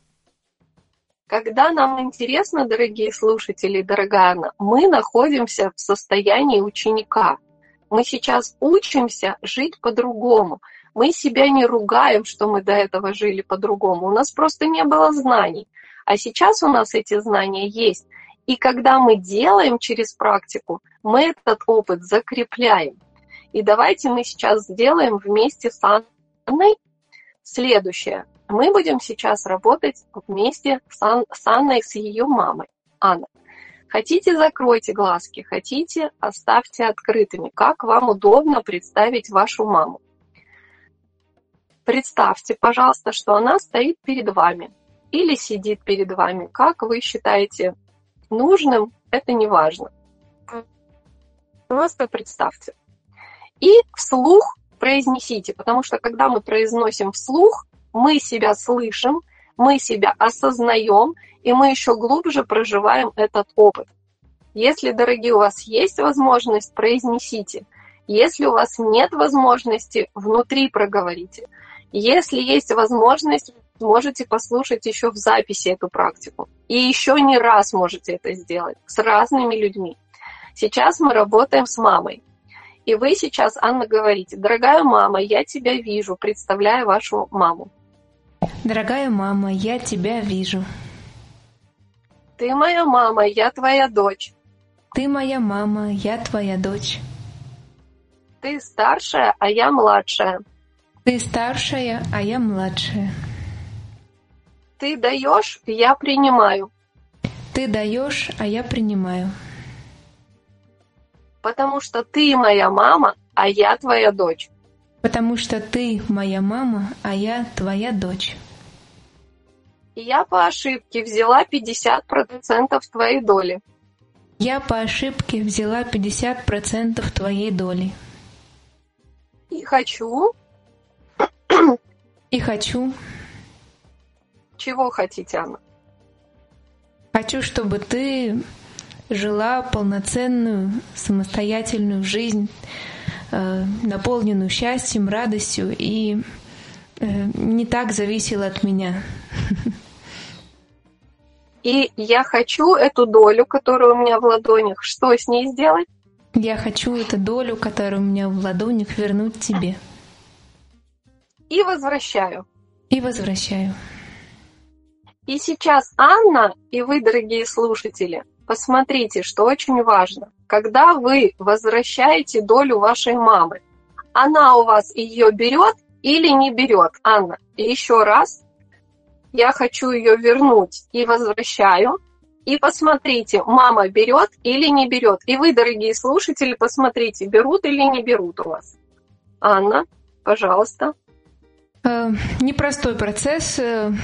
Когда нам интересно, дорогие слушатели, дорогая Анна, мы находимся в состоянии ученика. Мы сейчас учимся жить по-другому. Мы себя не ругаем, что мы до этого жили по-другому. У нас просто не было знаний. А сейчас у нас эти знания есть. И когда мы делаем через практику, мы этот опыт закрепляем. И давайте мы сейчас сделаем вместе с Анной следующее. Мы будем сейчас работать вместе с, Ан- с Анной, с ее мамой. Анна, хотите, закройте глазки, хотите, оставьте открытыми. Как вам удобно представить вашу маму? Представьте, пожалуйста, что она стоит перед вами или сидит перед вами. Как вы считаете нужным, это не важно. Просто представьте. И вслух произнесите, потому что когда мы произносим вслух, мы себя слышим, мы себя осознаем, и мы еще глубже проживаем этот опыт. Если, дорогие, у вас есть возможность, произнесите. Если у вас нет возможности, внутри проговорите. Если есть возможность, можете послушать еще в записи эту практику. И еще не раз можете это сделать с разными людьми. Сейчас мы работаем с мамой. И вы сейчас, Анна, говорите: дорогая мама, я тебя вижу, представляю вашу маму. Дорогая мама, я тебя вижу. Ты моя мама, я твоя дочь. Ты моя мама, я твоя дочь. Ты старшая, а я младшая. Ты старшая, а я младшая. Ты даешь, я принимаю. Ты даешь, а я принимаю. Потому что ты моя мама, а я твоя дочь. Потому что ты моя мама, а я твоя дочь. И я по ошибке взяла пятьдесят процентов твоей доли. Я по ошибке взяла пятьдесят процентов твоей доли. И хочу... И хочу... Чего хотите, Анна? Хочу, чтобы ты жила полноценную, самостоятельную жизнь, э, наполненную счастьем, радостью и э, не так зависела от меня. И я хочу эту долю, которая у меня в ладонях, что с ней сделать? Я хочу эту долю, которая у меня в ладонях, вернуть тебе. И возвращаю. И возвращаю. И сейчас, Анна, и вы, дорогие слушатели, посмотрите, что очень важно. Когда вы возвращаете долю вашей мамы, она у вас ее берет или не берет, Анна? И еще раз, я хочу ее вернуть и возвращаю. И посмотрите, мама берет или не берет. И вы, дорогие слушатели, посмотрите, берут или не берут у вас. Анна, пожалуйста. Непростой процесс.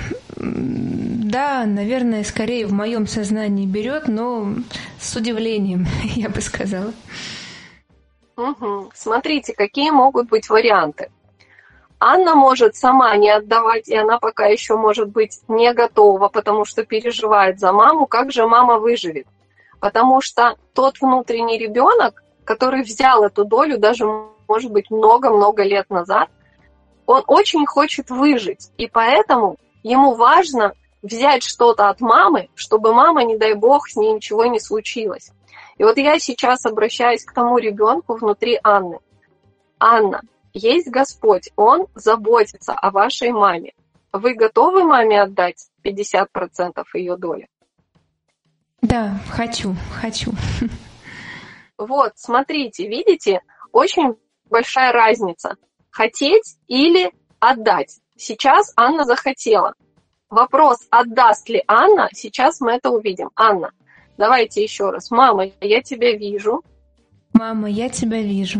Да, наверное, скорее в моем сознании берет, но с удивлением, я бы сказала. Угу. Смотрите, какие могут быть варианты. Анна может сама не отдавать, и она пока еще может быть не готова, потому что переживает за маму, как же мама выживет. Потому что тот внутренний ребенок, который взял эту долю даже, может быть, много-много лет назад, он очень хочет выжить, и поэтому ему важно взять что-то от мамы, чтобы мама, не дай бог, с ней ничего не случилось. И вот я сейчас обращаюсь к тому ребенку внутри Анны. Анна, есть Господь, Он заботится о вашей маме. Вы готовы маме отдать пятьдесят процентов ее доли? Да, хочу, хочу. Вот, смотрите, видите, очень большая разница. Хотеть или отдать. Сейчас Анна захотела. Вопрос, отдаст ли Анна, сейчас мы это увидим. Анна, давайте еще раз. Мама, я тебя вижу. Мама, я тебя вижу.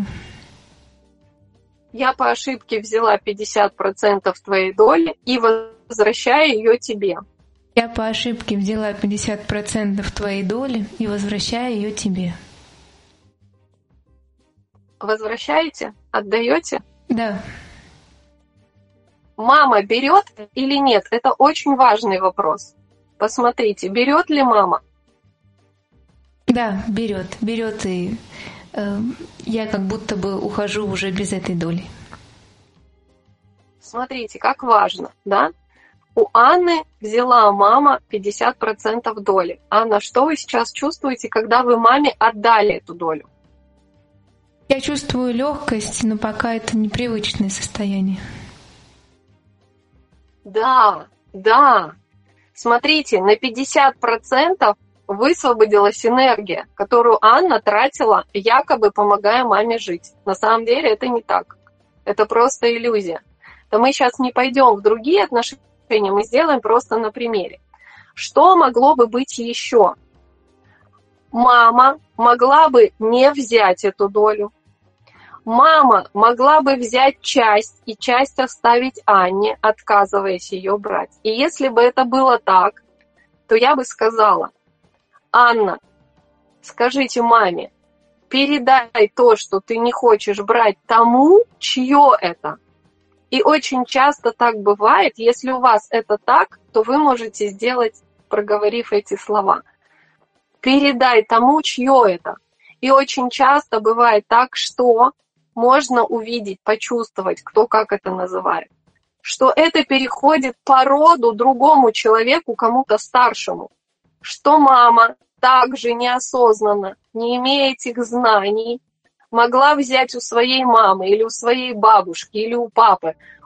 Я по ошибке взяла пятьдесят процентов твоей доли и возвращаю ее тебе. Я по ошибке взяла пятьдесят процентов твоей доли и возвращаю ее тебе. Возвращаете? Отдаете? Да. Мама берет или нет? Это очень важный вопрос. Посмотрите, берет ли мама? Да, берет, берет, и э, я как будто бы ухожу уже без этой доли. Смотрите, как важно, да? У Анны взяла мама пятьдесят процентов доли. Анна, что вы сейчас чувствуете, когда вы маме отдали эту долю? Я чувствую легкость, но пока это непривычное состояние. Да, да. Смотрите, на пятьдесят процентов высвободилась энергия, которую Анна тратила, якобы помогая маме жить. На самом деле это не так. Это просто иллюзия. Да мы сейчас не пойдем в другие отношения, мы сделаем просто на примере. Что могло бы быть еще? Мама могла бы не взять эту долю. Мама могла бы взять часть и часть оставить Анне, отказываясь ее брать. И если бы это было так, то я бы сказала: Анна, скажите маме, передай то, что ты не хочешь брать, тому, чье это. И очень часто так бывает, если у вас это так, то вы можете сделать, проговорив эти слова. Передай тому, чье это. И очень часто бывает так, что можно увидеть, почувствовать, кто как это называет, что это переходит по роду другому человеку, кому-то старшему, что мама также неосознанно, не имея этих знаний, могла взять у своей мамы или у своей бабушки или у папы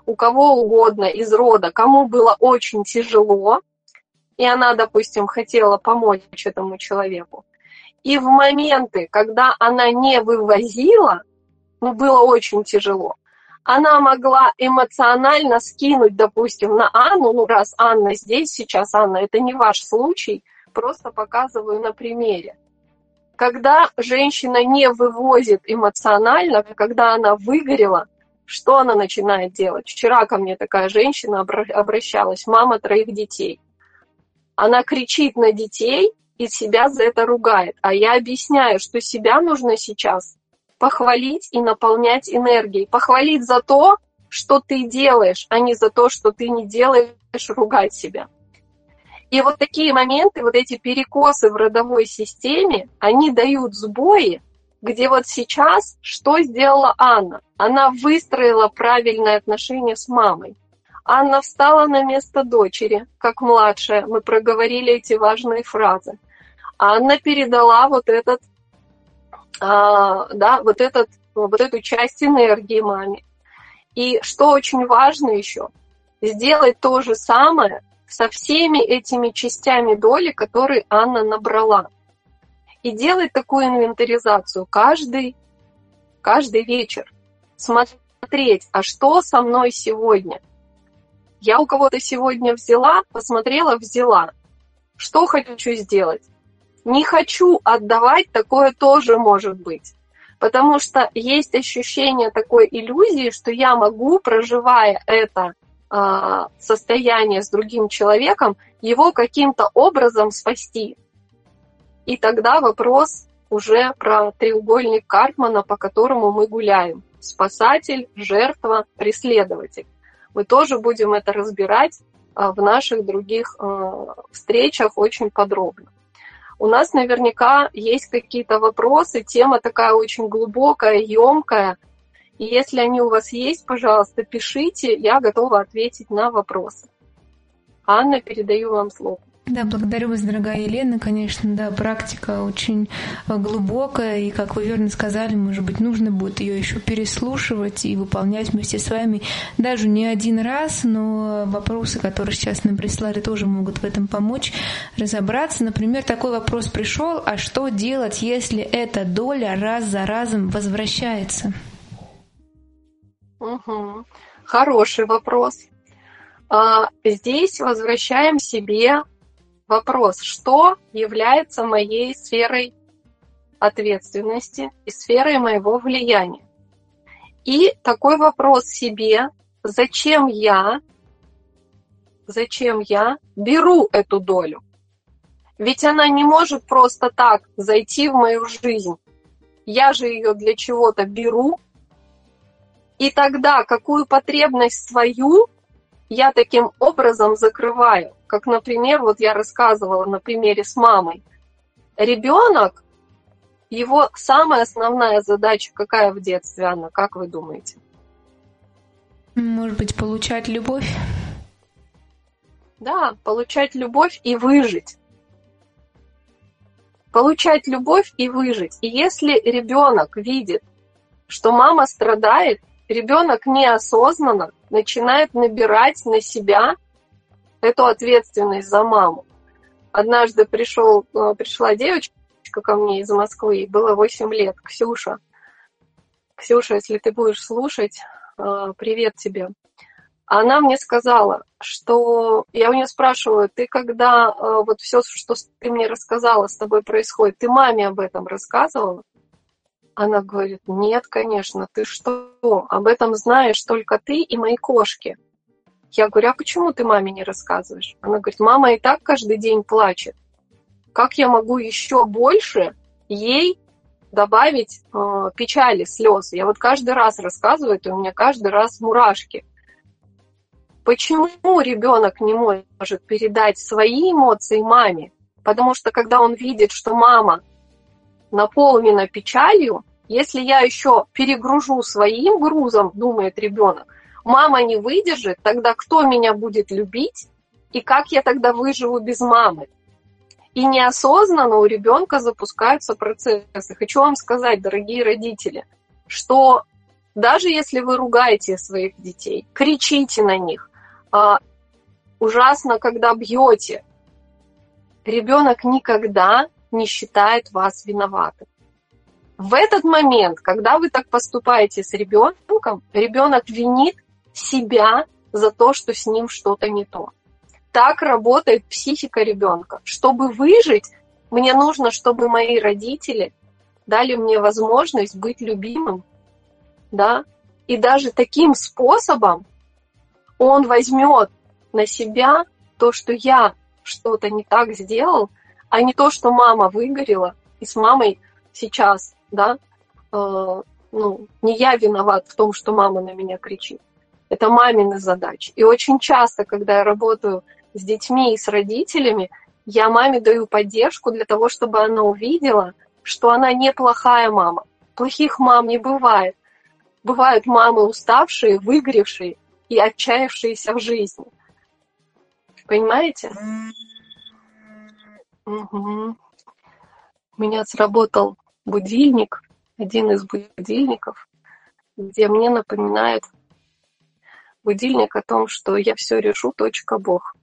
у кого угодно из рода, кому было очень тяжело, и она, допустим, хотела помочь этому человеку. И в моменты, когда она не вывозила, ну, было очень тяжело, она могла эмоционально скинуть, допустим, на Анну, ну, раз Анна здесь сейчас, Анна, это не ваш случай, просто показываю на примере. Когда женщина не вывозит эмоционально, когда она выгорела, что она начинает делать? Вчера ко мне такая женщина обращалась, мама троих детей. Она кричит на детей и себя за это ругает. А я объясняю, что себя нужно сейчас похвалить и наполнять энергией. Похвалить за то, что ты делаешь, а не за то, что ты не делаешь, ругать себя. И вот такие моменты, вот эти перекосы в родовой системе, они дают сбои, где вот сейчас что сделала Анна? Она выстроила правильное отношение с мамой. Анна встала на место дочери, как младшая. Мы проговорили эти важные фразы. Анна передала вот этот, а, да, вот этот, вот эту часть энергии маме. И что очень важно еще, сделать то же самое со всеми этими частями доли, которые Анна набрала. И делать такую инвентаризацию каждый, каждый вечер. Смотреть, а что со мной сегодня? Я у кого-то сегодня взяла, посмотрела, взяла. Что хочу сделать? Не хочу отдавать, такое тоже может быть. Потому что есть ощущение такой иллюзии, что я могу, проживая это э, состояние с другим человеком, его каким-то образом спасти. И тогда вопрос уже про треугольник Карпмана, по которому мы гуляем. Спасатель, жертва, преследователь. Мы тоже будем это разбирать в наших других встречах очень подробно. У нас наверняка есть какие-то вопросы, тема такая очень глубокая, емкая. И если они у вас есть, пожалуйста, пишите, я готова ответить на вопросы. Анна, передаю вам слово. Да, благодарю вас, дорогая Елена. Конечно, да, практика очень глубокая, и, как вы верно сказали, может быть, нужно будет ее еще переслушивать и выполнять вместе с вами даже не один раз, но вопросы, которые сейчас нам прислали, тоже могут в этом помочь разобраться. Например, такой вопрос пришел: а что делать, если эта доля раз за разом возвращается? Угу. Хороший вопрос. А, здесь возвращаем себе вопрос, что является моей сферой ответственности и сферой моего влияния. И такой вопрос себе: зачем я, зачем я беру эту долю? Ведь она не может просто так зайти в мою жизнь. Я же ее для чего-то беру. И тогда какую потребность свою я таким образом закрываю? Как, например, вот я рассказывала на примере с мамой. Ребенок, его самая основная задача какая в детстве, Анна, как вы думаете? Может быть, получать любовь? Да, получать любовь и выжить. Получать любовь и выжить. И если ребенок видит, что мама страдает, ребенок неосознанно начинает набирать на себя эту ответственность за маму. Однажды пришел, пришла девочка ко мне из Москвы, ей было восемь лет, Ксюша. Ксюша, если ты будешь слушать, привет тебе. Она мне сказала, что... Я у нее спрашиваю: ты когда вот все, что ты мне рассказала, с тобой происходит, ты маме об этом рассказывала? Она говорит: нет, конечно, ты что? Об этом знаешь только ты и мои кошки. Я говорю: а почему ты маме не рассказываешь? Она говорит: мама и так каждый день плачет. Как я могу еще больше ей добавить э, печали, слез? Я вот каждый раз рассказываю, и у меня каждый раз мурашки. Почему ребенок не может передать свои эмоции маме? Потому что когда он видит, что мама наполнена печалью, если я еще перегружу своим грузом, думает ребенок, мама не выдержит, тогда кто меня будет любить, и как я тогда выживу без мамы? И неосознанно у ребенка запускаются процессы. Хочу вам сказать, дорогие родители, что Даже если вы ругаете своих детей, кричите на них, а, ужасно, когда бьете, ребенок никогда не считает вас виноватым. В этот момент, когда вы так поступаете с ребенком, ребенок винит себя за то, что с ним что-то не то. Так работает психика ребенка. Чтобы выжить, мне нужно, чтобы мои родители дали мне возможность быть любимым, да, и даже таким способом он возьмет на себя то, что я что-то не так сделал, а не то, что мама выгорела, и с мамой сейчас, да, э, ну, не я виноват в том, что мама на меня кричит. Это мамины задачи. И очень часто, когда я работаю с детьми и с родителями, я маме даю поддержку для того, чтобы она увидела, что она неплохая мама. Плохих мам не бывает. Бывают мамы уставшие, выгоревшие и отчаявшиеся в жизни. Понимаете? Угу. У меня сработал будильник, один из будильников, где мне напоминает будильник о том, что я все решу, точка, Бог.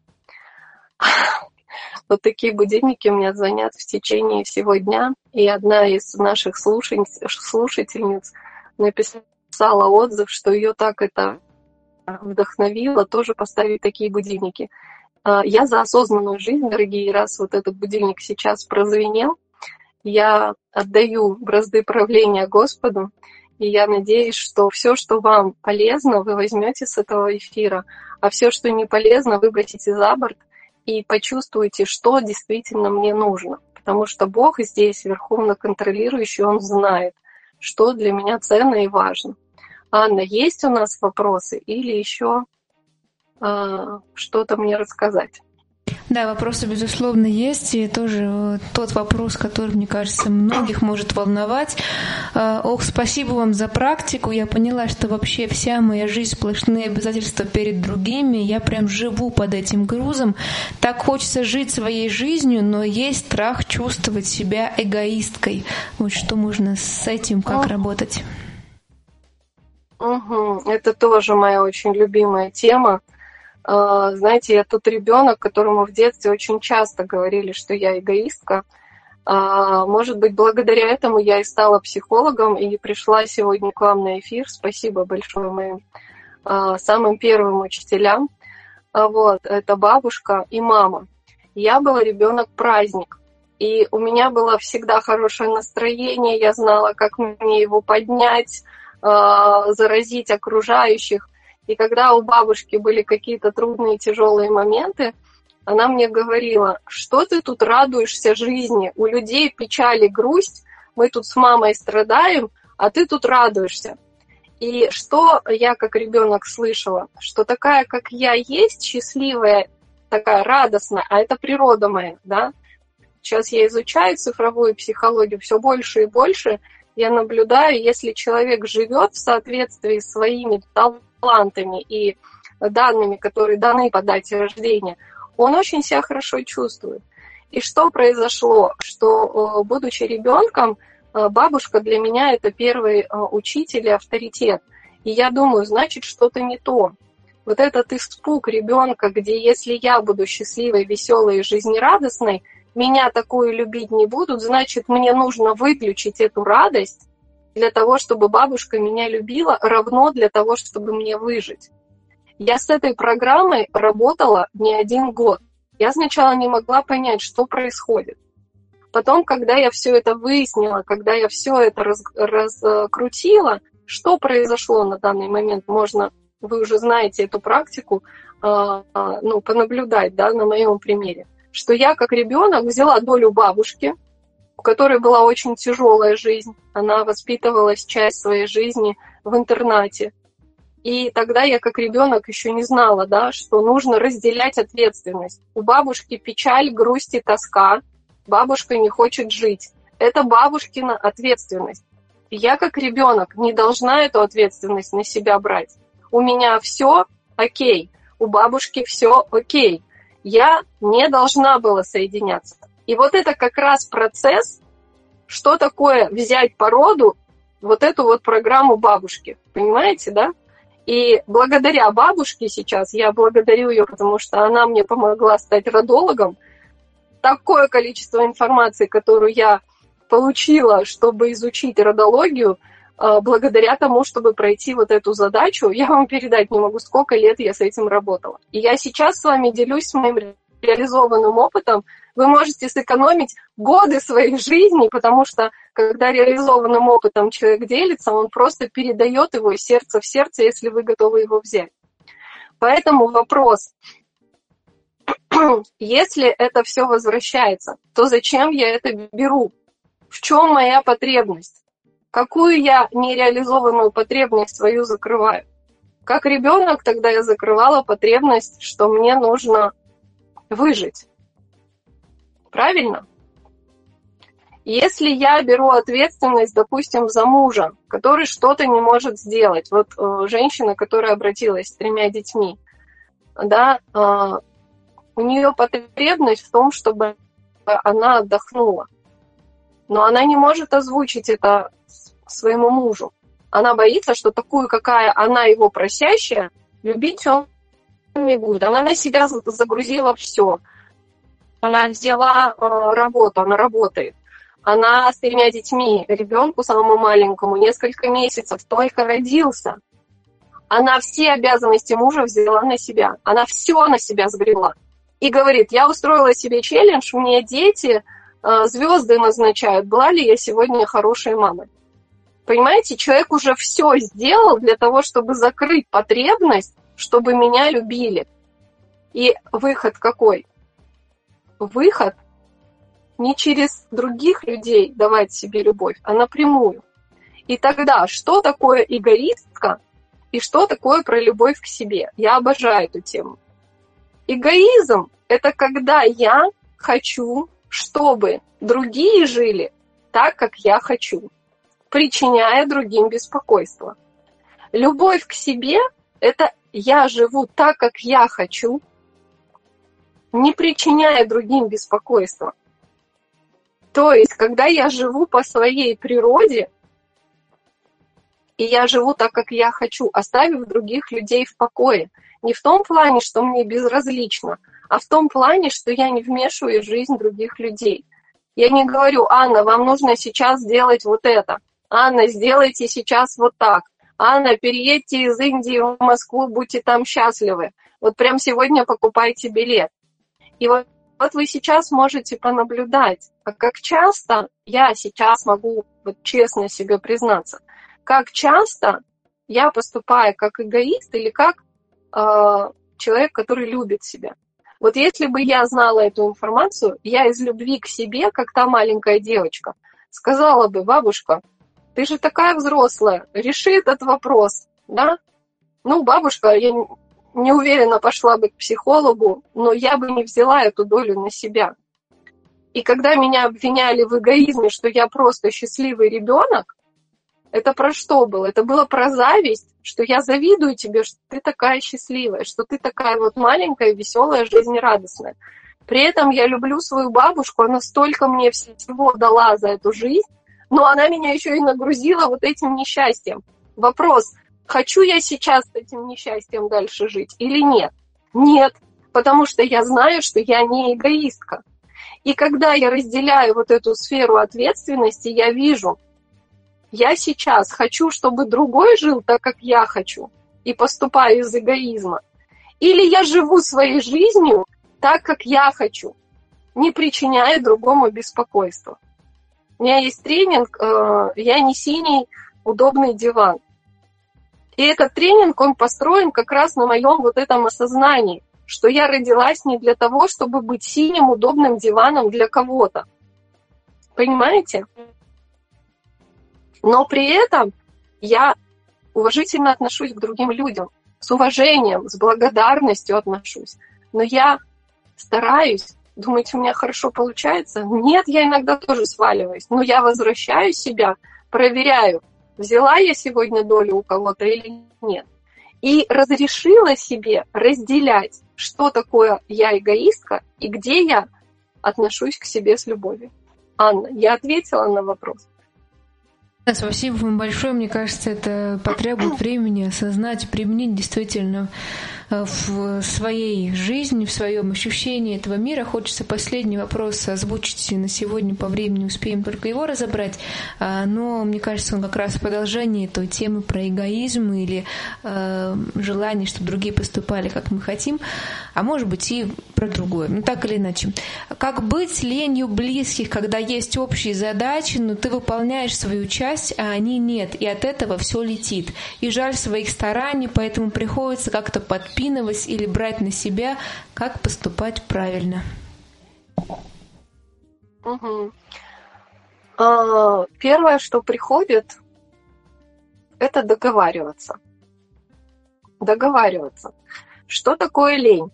Вот такие будильники у меня звонят в течение всего дня. И одна из наших слушательниц написала отзыв, что ее так это вдохновило тоже поставить такие будильники. Я за осознанную жизнь, дорогие, раз вот этот будильник сейчас прозвенел, я отдаю бразды правления Господу, и я надеюсь, что все, что вам полезно, вы возьмете с этого эфира, а все, что не полезно, выбросите за борт и почувствуйте, что действительно мне нужно. Потому что Бог здесь, верховно контролирующий, Он знает, что для меня ценно и важно. Анна, есть у нас вопросы или еще э, что-то мне рассказать? Да, вопросы, безусловно, есть. И тоже тот вопрос, который, мне кажется, многих может волновать. Ох, спасибо вам за практику. Я поняла, что вообще вся моя жизнь сплошные обязательства перед другими. Я прям живу под этим грузом. Так хочется жить своей жизнью, но есть страх чувствовать себя эгоисткой. Вот что можно с этим, как О. работать? Угу. Это тоже моя очень любимая тема. Знаете, я тот ребенок, которому в детстве очень часто говорили, что я эгоистка. Может быть, благодаря этому я и стала психологом и пришла сегодня к вам на эфир. Спасибо большое моим самым первым учителям. Вот, это бабушка и мама. Я была ребенок-праздник. И у меня было всегда хорошее настроение. Я знала, как мне его поднять, заразить окружающих. И когда у бабушки были какие-то трудные, тяжелые моменты, она мне говорила, что ты тут радуешься жизни, у людей печаль и грусть, мы тут с мамой страдаем, а ты тут радуешься. И что я как ребенок слышала, что такая, как я есть, счастливая, такая радостная, а это природа моя, да. Сейчас я изучаю цифровую психологию все больше и больше, я наблюдаю, если человек живет в соответствии с своими талантами и данными, которые даны по дате рождения, он очень себя хорошо чувствует. И что произошло? Что, будучи ребенком, бабушка для меня это первый учитель и авторитет. И я думаю, значит, что-то не то. Вот этот испуг ребенка, где если я буду счастливой, веселой и жизнерадостной, меня такую любить не будут, значит, мне нужно выключить эту радость для того, чтобы бабушка меня любила, равно для того, чтобы мне выжить. Я с этой программой работала не один год. Я сначала не могла понять, что происходит. Потом, когда я все это выяснила, когда я все это раз, раскрутила, что произошло на данный момент, можно, вы уже знаете эту практику, э, э, ну, понаблюдать, да, на моем примере. Что я, как ребенок, взяла долю бабушки, у которой была очень тяжелая жизнь. Она воспитывалась часть своей жизни в интернате. И тогда я, как ребенок, еще не знала, да, что нужно разделять ответственность. У бабушки печаль, грусть и тоска. Бабушка не хочет жить. Это бабушкина ответственность. И я, как ребенок, не должна эту ответственность на себя брать. У меня все окей, у бабушки все окей. Я не должна была соединяться. И вот это как раз процесс, что такое взять породу вот эту вот программу бабушки, понимаете, да? И благодаря бабушке сейчас, я благодарю ее, потому что она мне помогла стать родологом, такое количество информации, которую я получила, чтобы изучить родологию, благодаря тому, чтобы пройти вот эту задачу, я вам передать не могу, сколько лет я с этим работала. И я сейчас с вами делюсь моим реализованным опытом. Вы можете сэкономить годы своей жизни, потому что когда реализованным опытом человек делится, он просто передает его из сердца в сердце, если вы готовы его взять. Поэтому вопрос, если это все возвращается, то зачем я это беру? В чем моя потребность? Какую я нереализованную потребность свою закрываю? Как ребенок тогда я закрывала потребность, что мне нужно выжить. Правильно? Если я беру ответственность, допустим, за мужа, который что-то не может сделать, вот э, женщина, которая обратилась с тремя детьми, да, э, у нее потребность в том, чтобы она отдохнула. Но она не может озвучить это своему мужу. Она боится, что такую, какая она его просящая, любить он не будет. Она на себя загрузила все. Она взяла э, работу, она работает. Она с тремя детьми, ребенку самому маленькому, несколько месяцев, только родился. Она все обязанности мужа взяла на себя. Она все на себя сгребла. И говорит, я устроила себе челлендж, мне дети, э, звезды назначают, была ли я сегодня хорошей мамой. Понимаете, человек уже все сделал для того, чтобы закрыть потребность, чтобы меня любили. И выход какой? Выход не через других людей давать себе любовь, а напрямую. И тогда, что такое эгоистка и что такое про любовь к себе? Я обожаю эту тему. Эгоизм – это когда я хочу, чтобы другие жили так, как я хочу, причиняя другим беспокойство. Любовь к себе – это я живу так, как я хочу, не причиняя другим беспокойства. То есть, когда я живу по своей природе, и я живу так, как я хочу, оставив других людей в покое. Не в том плане, что мне безразлично, а в том плане, что я не вмешиваюсь в жизнь других людей. Я не говорю, Анна, вам нужно сейчас сделать вот это. Анна, сделайте сейчас вот так. Анна, переедьте из Индии в Москву, будьте там счастливы. Вот прям сегодня покупайте билет. И вот, вот вы сейчас можете понаблюдать, а как часто, я сейчас могу вот честно себе признаться, как часто я поступаю как эгоист или как э, человек, который любит себя. Вот если бы я знала эту информацию, я из любви к себе, как та маленькая девочка, сказала бы, бабушка, ты же такая взрослая, реши этот вопрос, да? Ну, бабушка, я не уверена, пошла бы к психологу, но я бы не взяла эту долю на себя. И когда меня обвиняли в эгоизме, что я просто счастливый ребенок, это про что было? Это было про зависть, что я завидую тебе, что ты такая счастливая, что ты такая вот маленькая, веселая, жизнерадостная. При этом я люблю свою бабушку, она столько мне всего дала за эту жизнь, но она меня еще и нагрузила вот этим несчастьем. Вопрос, хочу я сейчас с этим несчастьем дальше жить или нет? Нет, потому что я знаю, что я не эгоистка. И когда я разделяю вот эту сферу ответственности, я вижу, я сейчас хочу, чтобы другой жил так, как я хочу, и поступаю из эгоизма. Или я живу своей жизнью так, как я хочу, не причиняя другому беспокойства. У меня есть тренинг «Я не синий, удобный диван». И этот тренинг, он построен как раз на моем вот этом осознании, что я родилась не для того, чтобы быть синим, удобным диваном для кого-то. Понимаете? Но при этом я уважительно отношусь к другим людям, с уважением, с благодарностью отношусь. Но я стараюсь, думаете, у меня хорошо получается? Нет, я иногда тоже сваливаюсь, но я возвращаю себя, проверяю, взяла я сегодня долю у кого-то или нет. И разрешила себе разделять, что такое я эгоистка и где я отношусь к себе с любовью. Анна, я ответила на вопрос? Спасибо вам большое. Мне кажется, это потребует времени осознать, применить действительно в своей жизни, в своем ощущении этого мира. Хочется последний вопрос озвучить на сегодня по времени, успеем только его разобрать, но мне кажется, он как раз в продолжении той темы про эгоизм или э, желание, чтобы другие поступали, как мы хотим, а может быть и про другое. Ну так или иначе. Как быть с ленью близких, когда есть общие задачи, но ты выполняешь свою часть, а они нет, и от этого все летит. И жаль своих стараний, поэтому приходится как-то подписывать или брать на себя, как поступать правильно? Угу. Первое, что приходит, это договариваться. Договариваться. Что такое лень?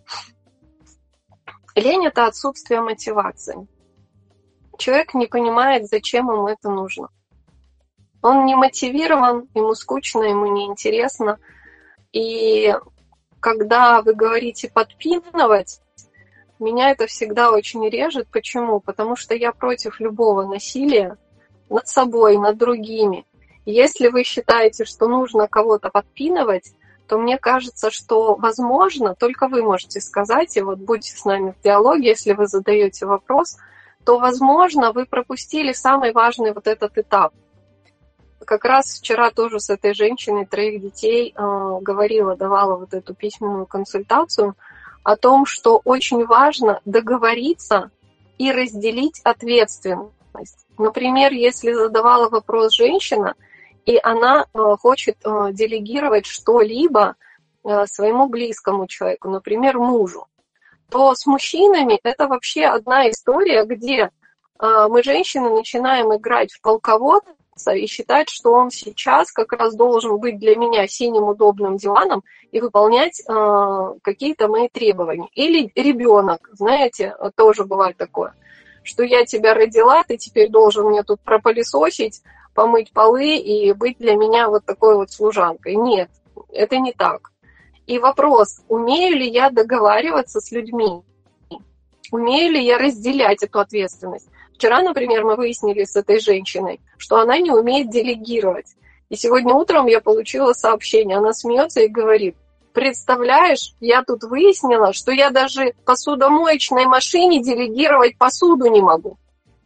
Лень – это отсутствие мотивации. Человек не понимает, зачем ему это нужно. Он не мотивирован, ему скучно, ему неинтересно. И когда вы говорите «подпинывать», меня это всегда очень режет. Почему? Потому что я против любого насилия над собой, над другими. Если вы считаете, что нужно кого-то подпинывать, то мне кажется, что, возможно, только вы можете сказать, и вот будьте с нами в диалоге, если вы задаете вопрос, то, возможно, вы пропустили самый важный вот этот этап. Как раз вчера тоже с этой женщиной троих детей э, говорила, давала вот эту письменную консультацию о том, что очень важно договориться и разделить ответственность. Например, если задавала вопрос женщина, и она э, хочет э, делегировать что-либо э, своему близкому человеку, например, мужу, то с мужчинами это вообще одна история, где э, мы, женщины, начинаем играть в полководца и считать, что он сейчас как раз должен быть для меня синим удобным диваном и выполнять э, какие-то мои требования. Или ребенок, знаете, тоже бывает такое, что я тебя родила, ты теперь должен мне тут пропылесосить, помыть полы и быть для меня вот такой вот служанкой. Нет, это не так. И вопрос, умею ли я договариваться с людьми? Умею ли я разделять эту ответственность? Вчера, например, мы выяснили с этой женщиной, что она не умеет делегировать. И сегодня утром я получила сообщение. Она смеется и говорит: представляешь, я тут выяснила, что я даже посудомоечной машине делегировать посуду не могу.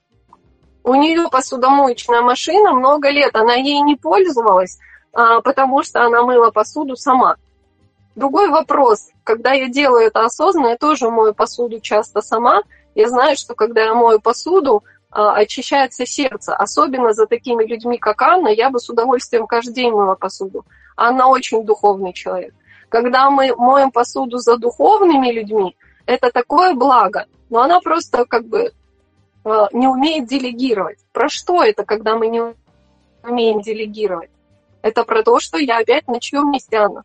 У нее посудомоечная машина много лет, она ей не пользовалась, потому что она мыла посуду сама. Другой вопрос, когда я делаю это осознанно, я тоже мою посуду часто сама. Я знаю, что когда я мою посуду, очищается сердце. Особенно за такими людьми, как Анна, я бы с удовольствием каждый день мыла посуду. Анна очень духовный человек. Когда мы моем посуду за духовными людьми, это такое благо. Но она просто как бы не умеет делегировать. Про что это, когда мы не умеем делегировать? Это про то, что я опять на чьем месте, Анна?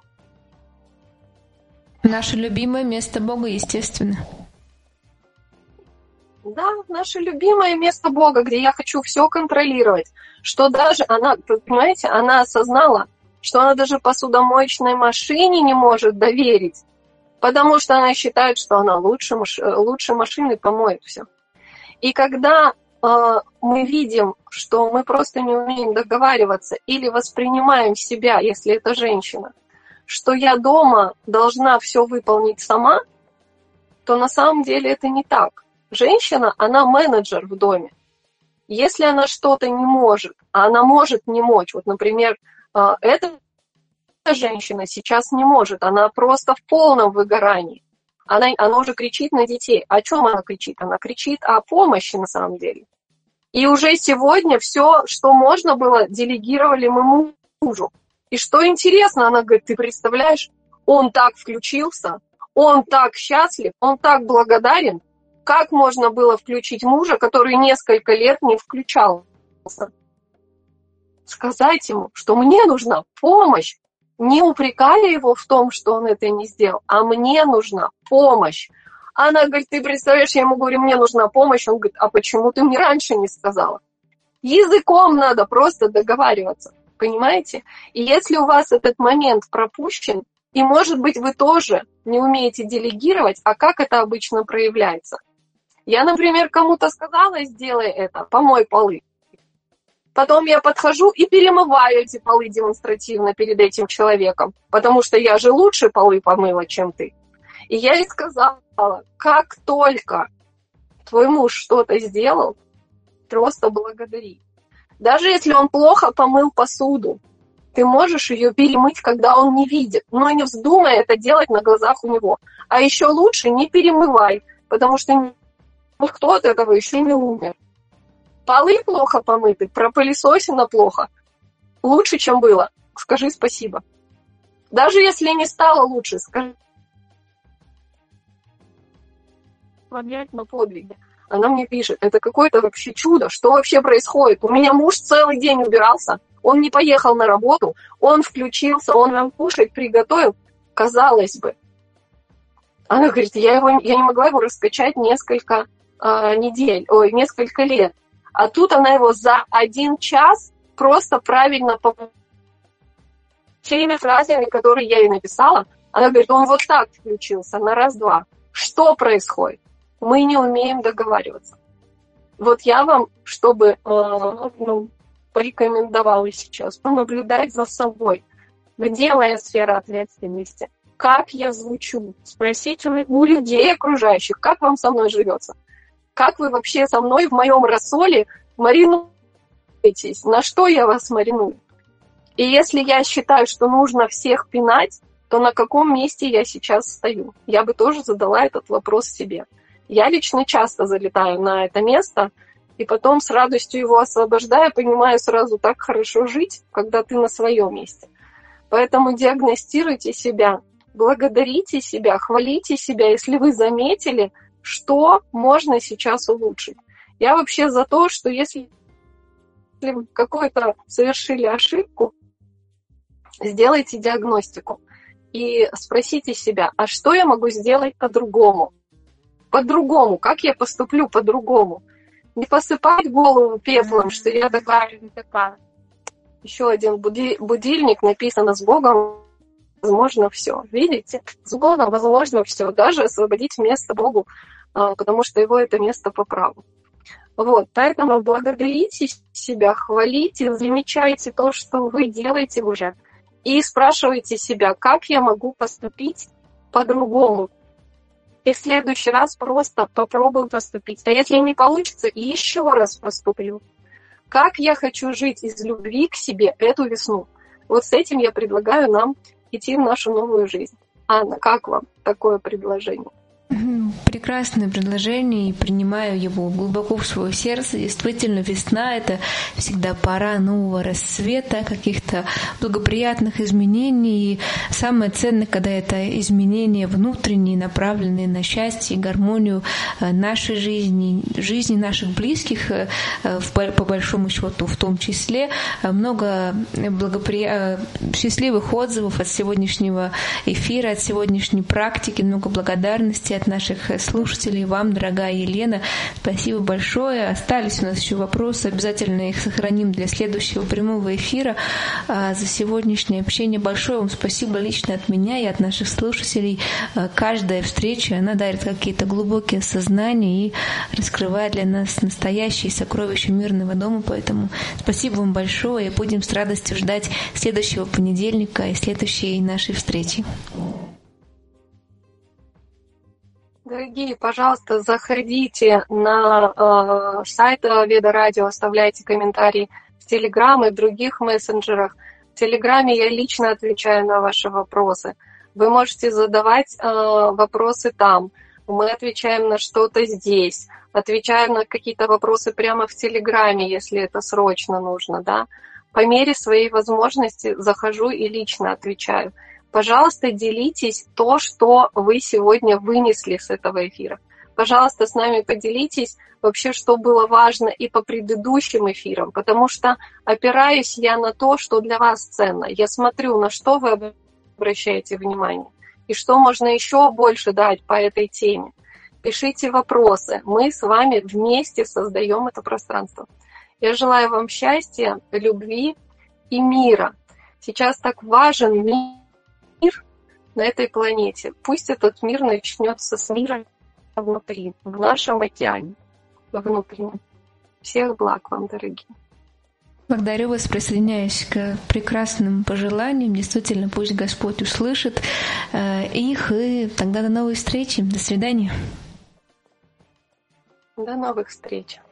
Наше любимое место Бога, естественно. Да, наше любимое место Бога, где я хочу все контролировать. Что даже она, понимаете, она осознала, что она даже посудомоечной машине не может доверить, потому что она считает, что она лучше, лучше машины помоет все. И когда э, мы видим, что мы просто не умеем договариваться или воспринимаем себя, если это женщина, что я дома должна все выполнить сама, то на самом деле это не так. Женщина, она менеджер в доме. Если она что-то не может, а она может не мочь, вот, например, э, эта женщина сейчас не может, она просто в полном выгорании. Она, она уже кричит на детей. О чем она кричит? Она кричит о помощи на самом деле. И уже сегодня все, что можно было, делегировали мы мужу. И что интересно, она говорит, ты представляешь, он так включился, он так счастлив, он так благодарен. Как можно было включить мужа, который несколько лет не включался? Сказать ему, что мне нужна помощь, не упрекая его в том, что он это не сделал, а мне нужна помощь. Она говорит, ты представляешь, я ему говорю, мне нужна помощь. Он говорит, а почему ты мне раньше не сказала? Языком надо просто договариваться, понимаете? И если у вас этот момент пропущен, и, может быть, вы тоже не умеете делегировать, а как это обычно проявляется? Я, например, кому-то сказала, сделай это, помой полы. Потом я подхожу и перемываю эти полы демонстративно перед этим человеком, потому что я же лучше полы помыла, чем ты. И я ей сказала, как только твой муж что-то сделал, просто благодари. Даже если он плохо помыл посуду, ты можешь ее перемыть, когда он не видит, но не вздумай это делать на глазах у него. А еще лучше не перемывай, потому что никто от этого еще не умер. Полы плохо помыты, пропылесосено плохо. Лучше, чем было. Скажи спасибо. Даже если не стало лучше, скажи. Поднять на подвиге. Она мне пишет, это какое-то вообще чудо. Что вообще происходит? У меня муж целый день убирался. Он не поехал на работу. Он включился, он нам кушать приготовил. Казалось бы. Она говорит, я, его, я не могла его раскачать несколько э, недель, ой, несколько лет. А тут она его за один час просто правильно по всеми фразами, которые я ей написала, она говорит, он вот так включился на раз-два. Что происходит? Мы не умеем договариваться. Вот я вам, чтобы э, ну, порекомендовала сейчас, понаблюдать за собой. Где моя сфера ответственности? Как я звучу? Спросите у людей окружающих, как вам со мной живется? Как вы вообще со мной в моем рассоле маринуетесь? На что я вас мариную? И если я считаю, что нужно всех пинать, то на каком месте я сейчас стою? Я бы тоже задала этот вопрос себе. Я лично часто залетаю на это место, и потом с радостью его освобождаю, понимаю сразу, так хорошо жить, когда ты на своем месте. Поэтому диагностируйте себя, благодарите себя, хвалите себя, если вы заметили, что можно сейчас улучшить. Я вообще за то, что если какую-то совершили ошибку, сделайте диагностику и спросите себя, а что я могу сделать по-другому? По-другому, как я поступлю по-другому? Не посыпать голову пеплом, что я такая, не такая. Еще один буди- будильник, написано «С Богом возможно все». Видите? С Богом возможно все. Даже освободить место Богу, потому что его это место по праву. Вот, поэтому благодарите себя, хвалите, замечайте то, что вы делаете уже. И спрашивайте себя, как я могу поступить по-другому. И в следующий раз просто попробую поступить. А если не получится, еще раз поступлю. Как я хочу жить из любви к себе эту весну? Вот с этим я предлагаю нам идти в нашу новую жизнь. Анна, как вам такое предложение? Прекрасное предложение, и принимаю его глубоко в свое сердце. Действительно, весна — это всегда пора нового рассвета, каких-то благоприятных изменений. И самое ценное, когда это изменения внутренние, направленные на счастье и гармонию нашей жизни, жизни наших близких, по большому счету в том числе. Много благопри... счастливых отзывов от сегодняшнего эфира, от сегодняшней практики, много благодарности от наших слушателей. Вам, дорогая Елена, спасибо большое. Остались у нас еще вопросы, обязательно их сохраним для следующего прямого эфира. А за сегодняшнее общение большое вам спасибо лично от меня и от наших слушателей. Каждая встреча, она дарит какие-то глубокие осознания и раскрывает для нас настоящие сокровища мирного дома. Поэтому спасибо вам большое, и будем с радостью ждать следующего понедельника и следующей нашей встречи. Дорогие, пожалуйста, заходите на э, сайт Веда Радио, оставляйте комментарии в Телеграм и в других мессенджерах. В Телеграме я лично отвечаю на ваши вопросы. Вы можете задавать э, вопросы там. Мы отвечаем на что-то здесь. Отвечаем на какие-то вопросы прямо в Телеграме, если это срочно нужно, да. По мере своей возможности захожу и лично отвечаю. Пожалуйста, делитесь то, что вы сегодня вынесли с этого эфира. Пожалуйста, с нами поделитесь вообще, что было важно и по предыдущим эфирам, потому что опираюсь я на то, что для вас ценно. Я смотрю, на что вы обращаете внимание и что можно еще больше дать по этой теме. Пишите вопросы. Мы с вами вместе создаем это пространство. Я желаю вам счастья, любви и мира. Сейчас так важен мир. Мир на этой планете. Пусть этот мир начнется с мира внутри, в нашем океане, внутреннем. Всех благ вам, дорогие. Благодарю вас, присоединяюсь к прекрасным пожеланиям. Действительно, пусть Господь услышит э, их, и тогда до новой встречи. До свидания. До новых встреч.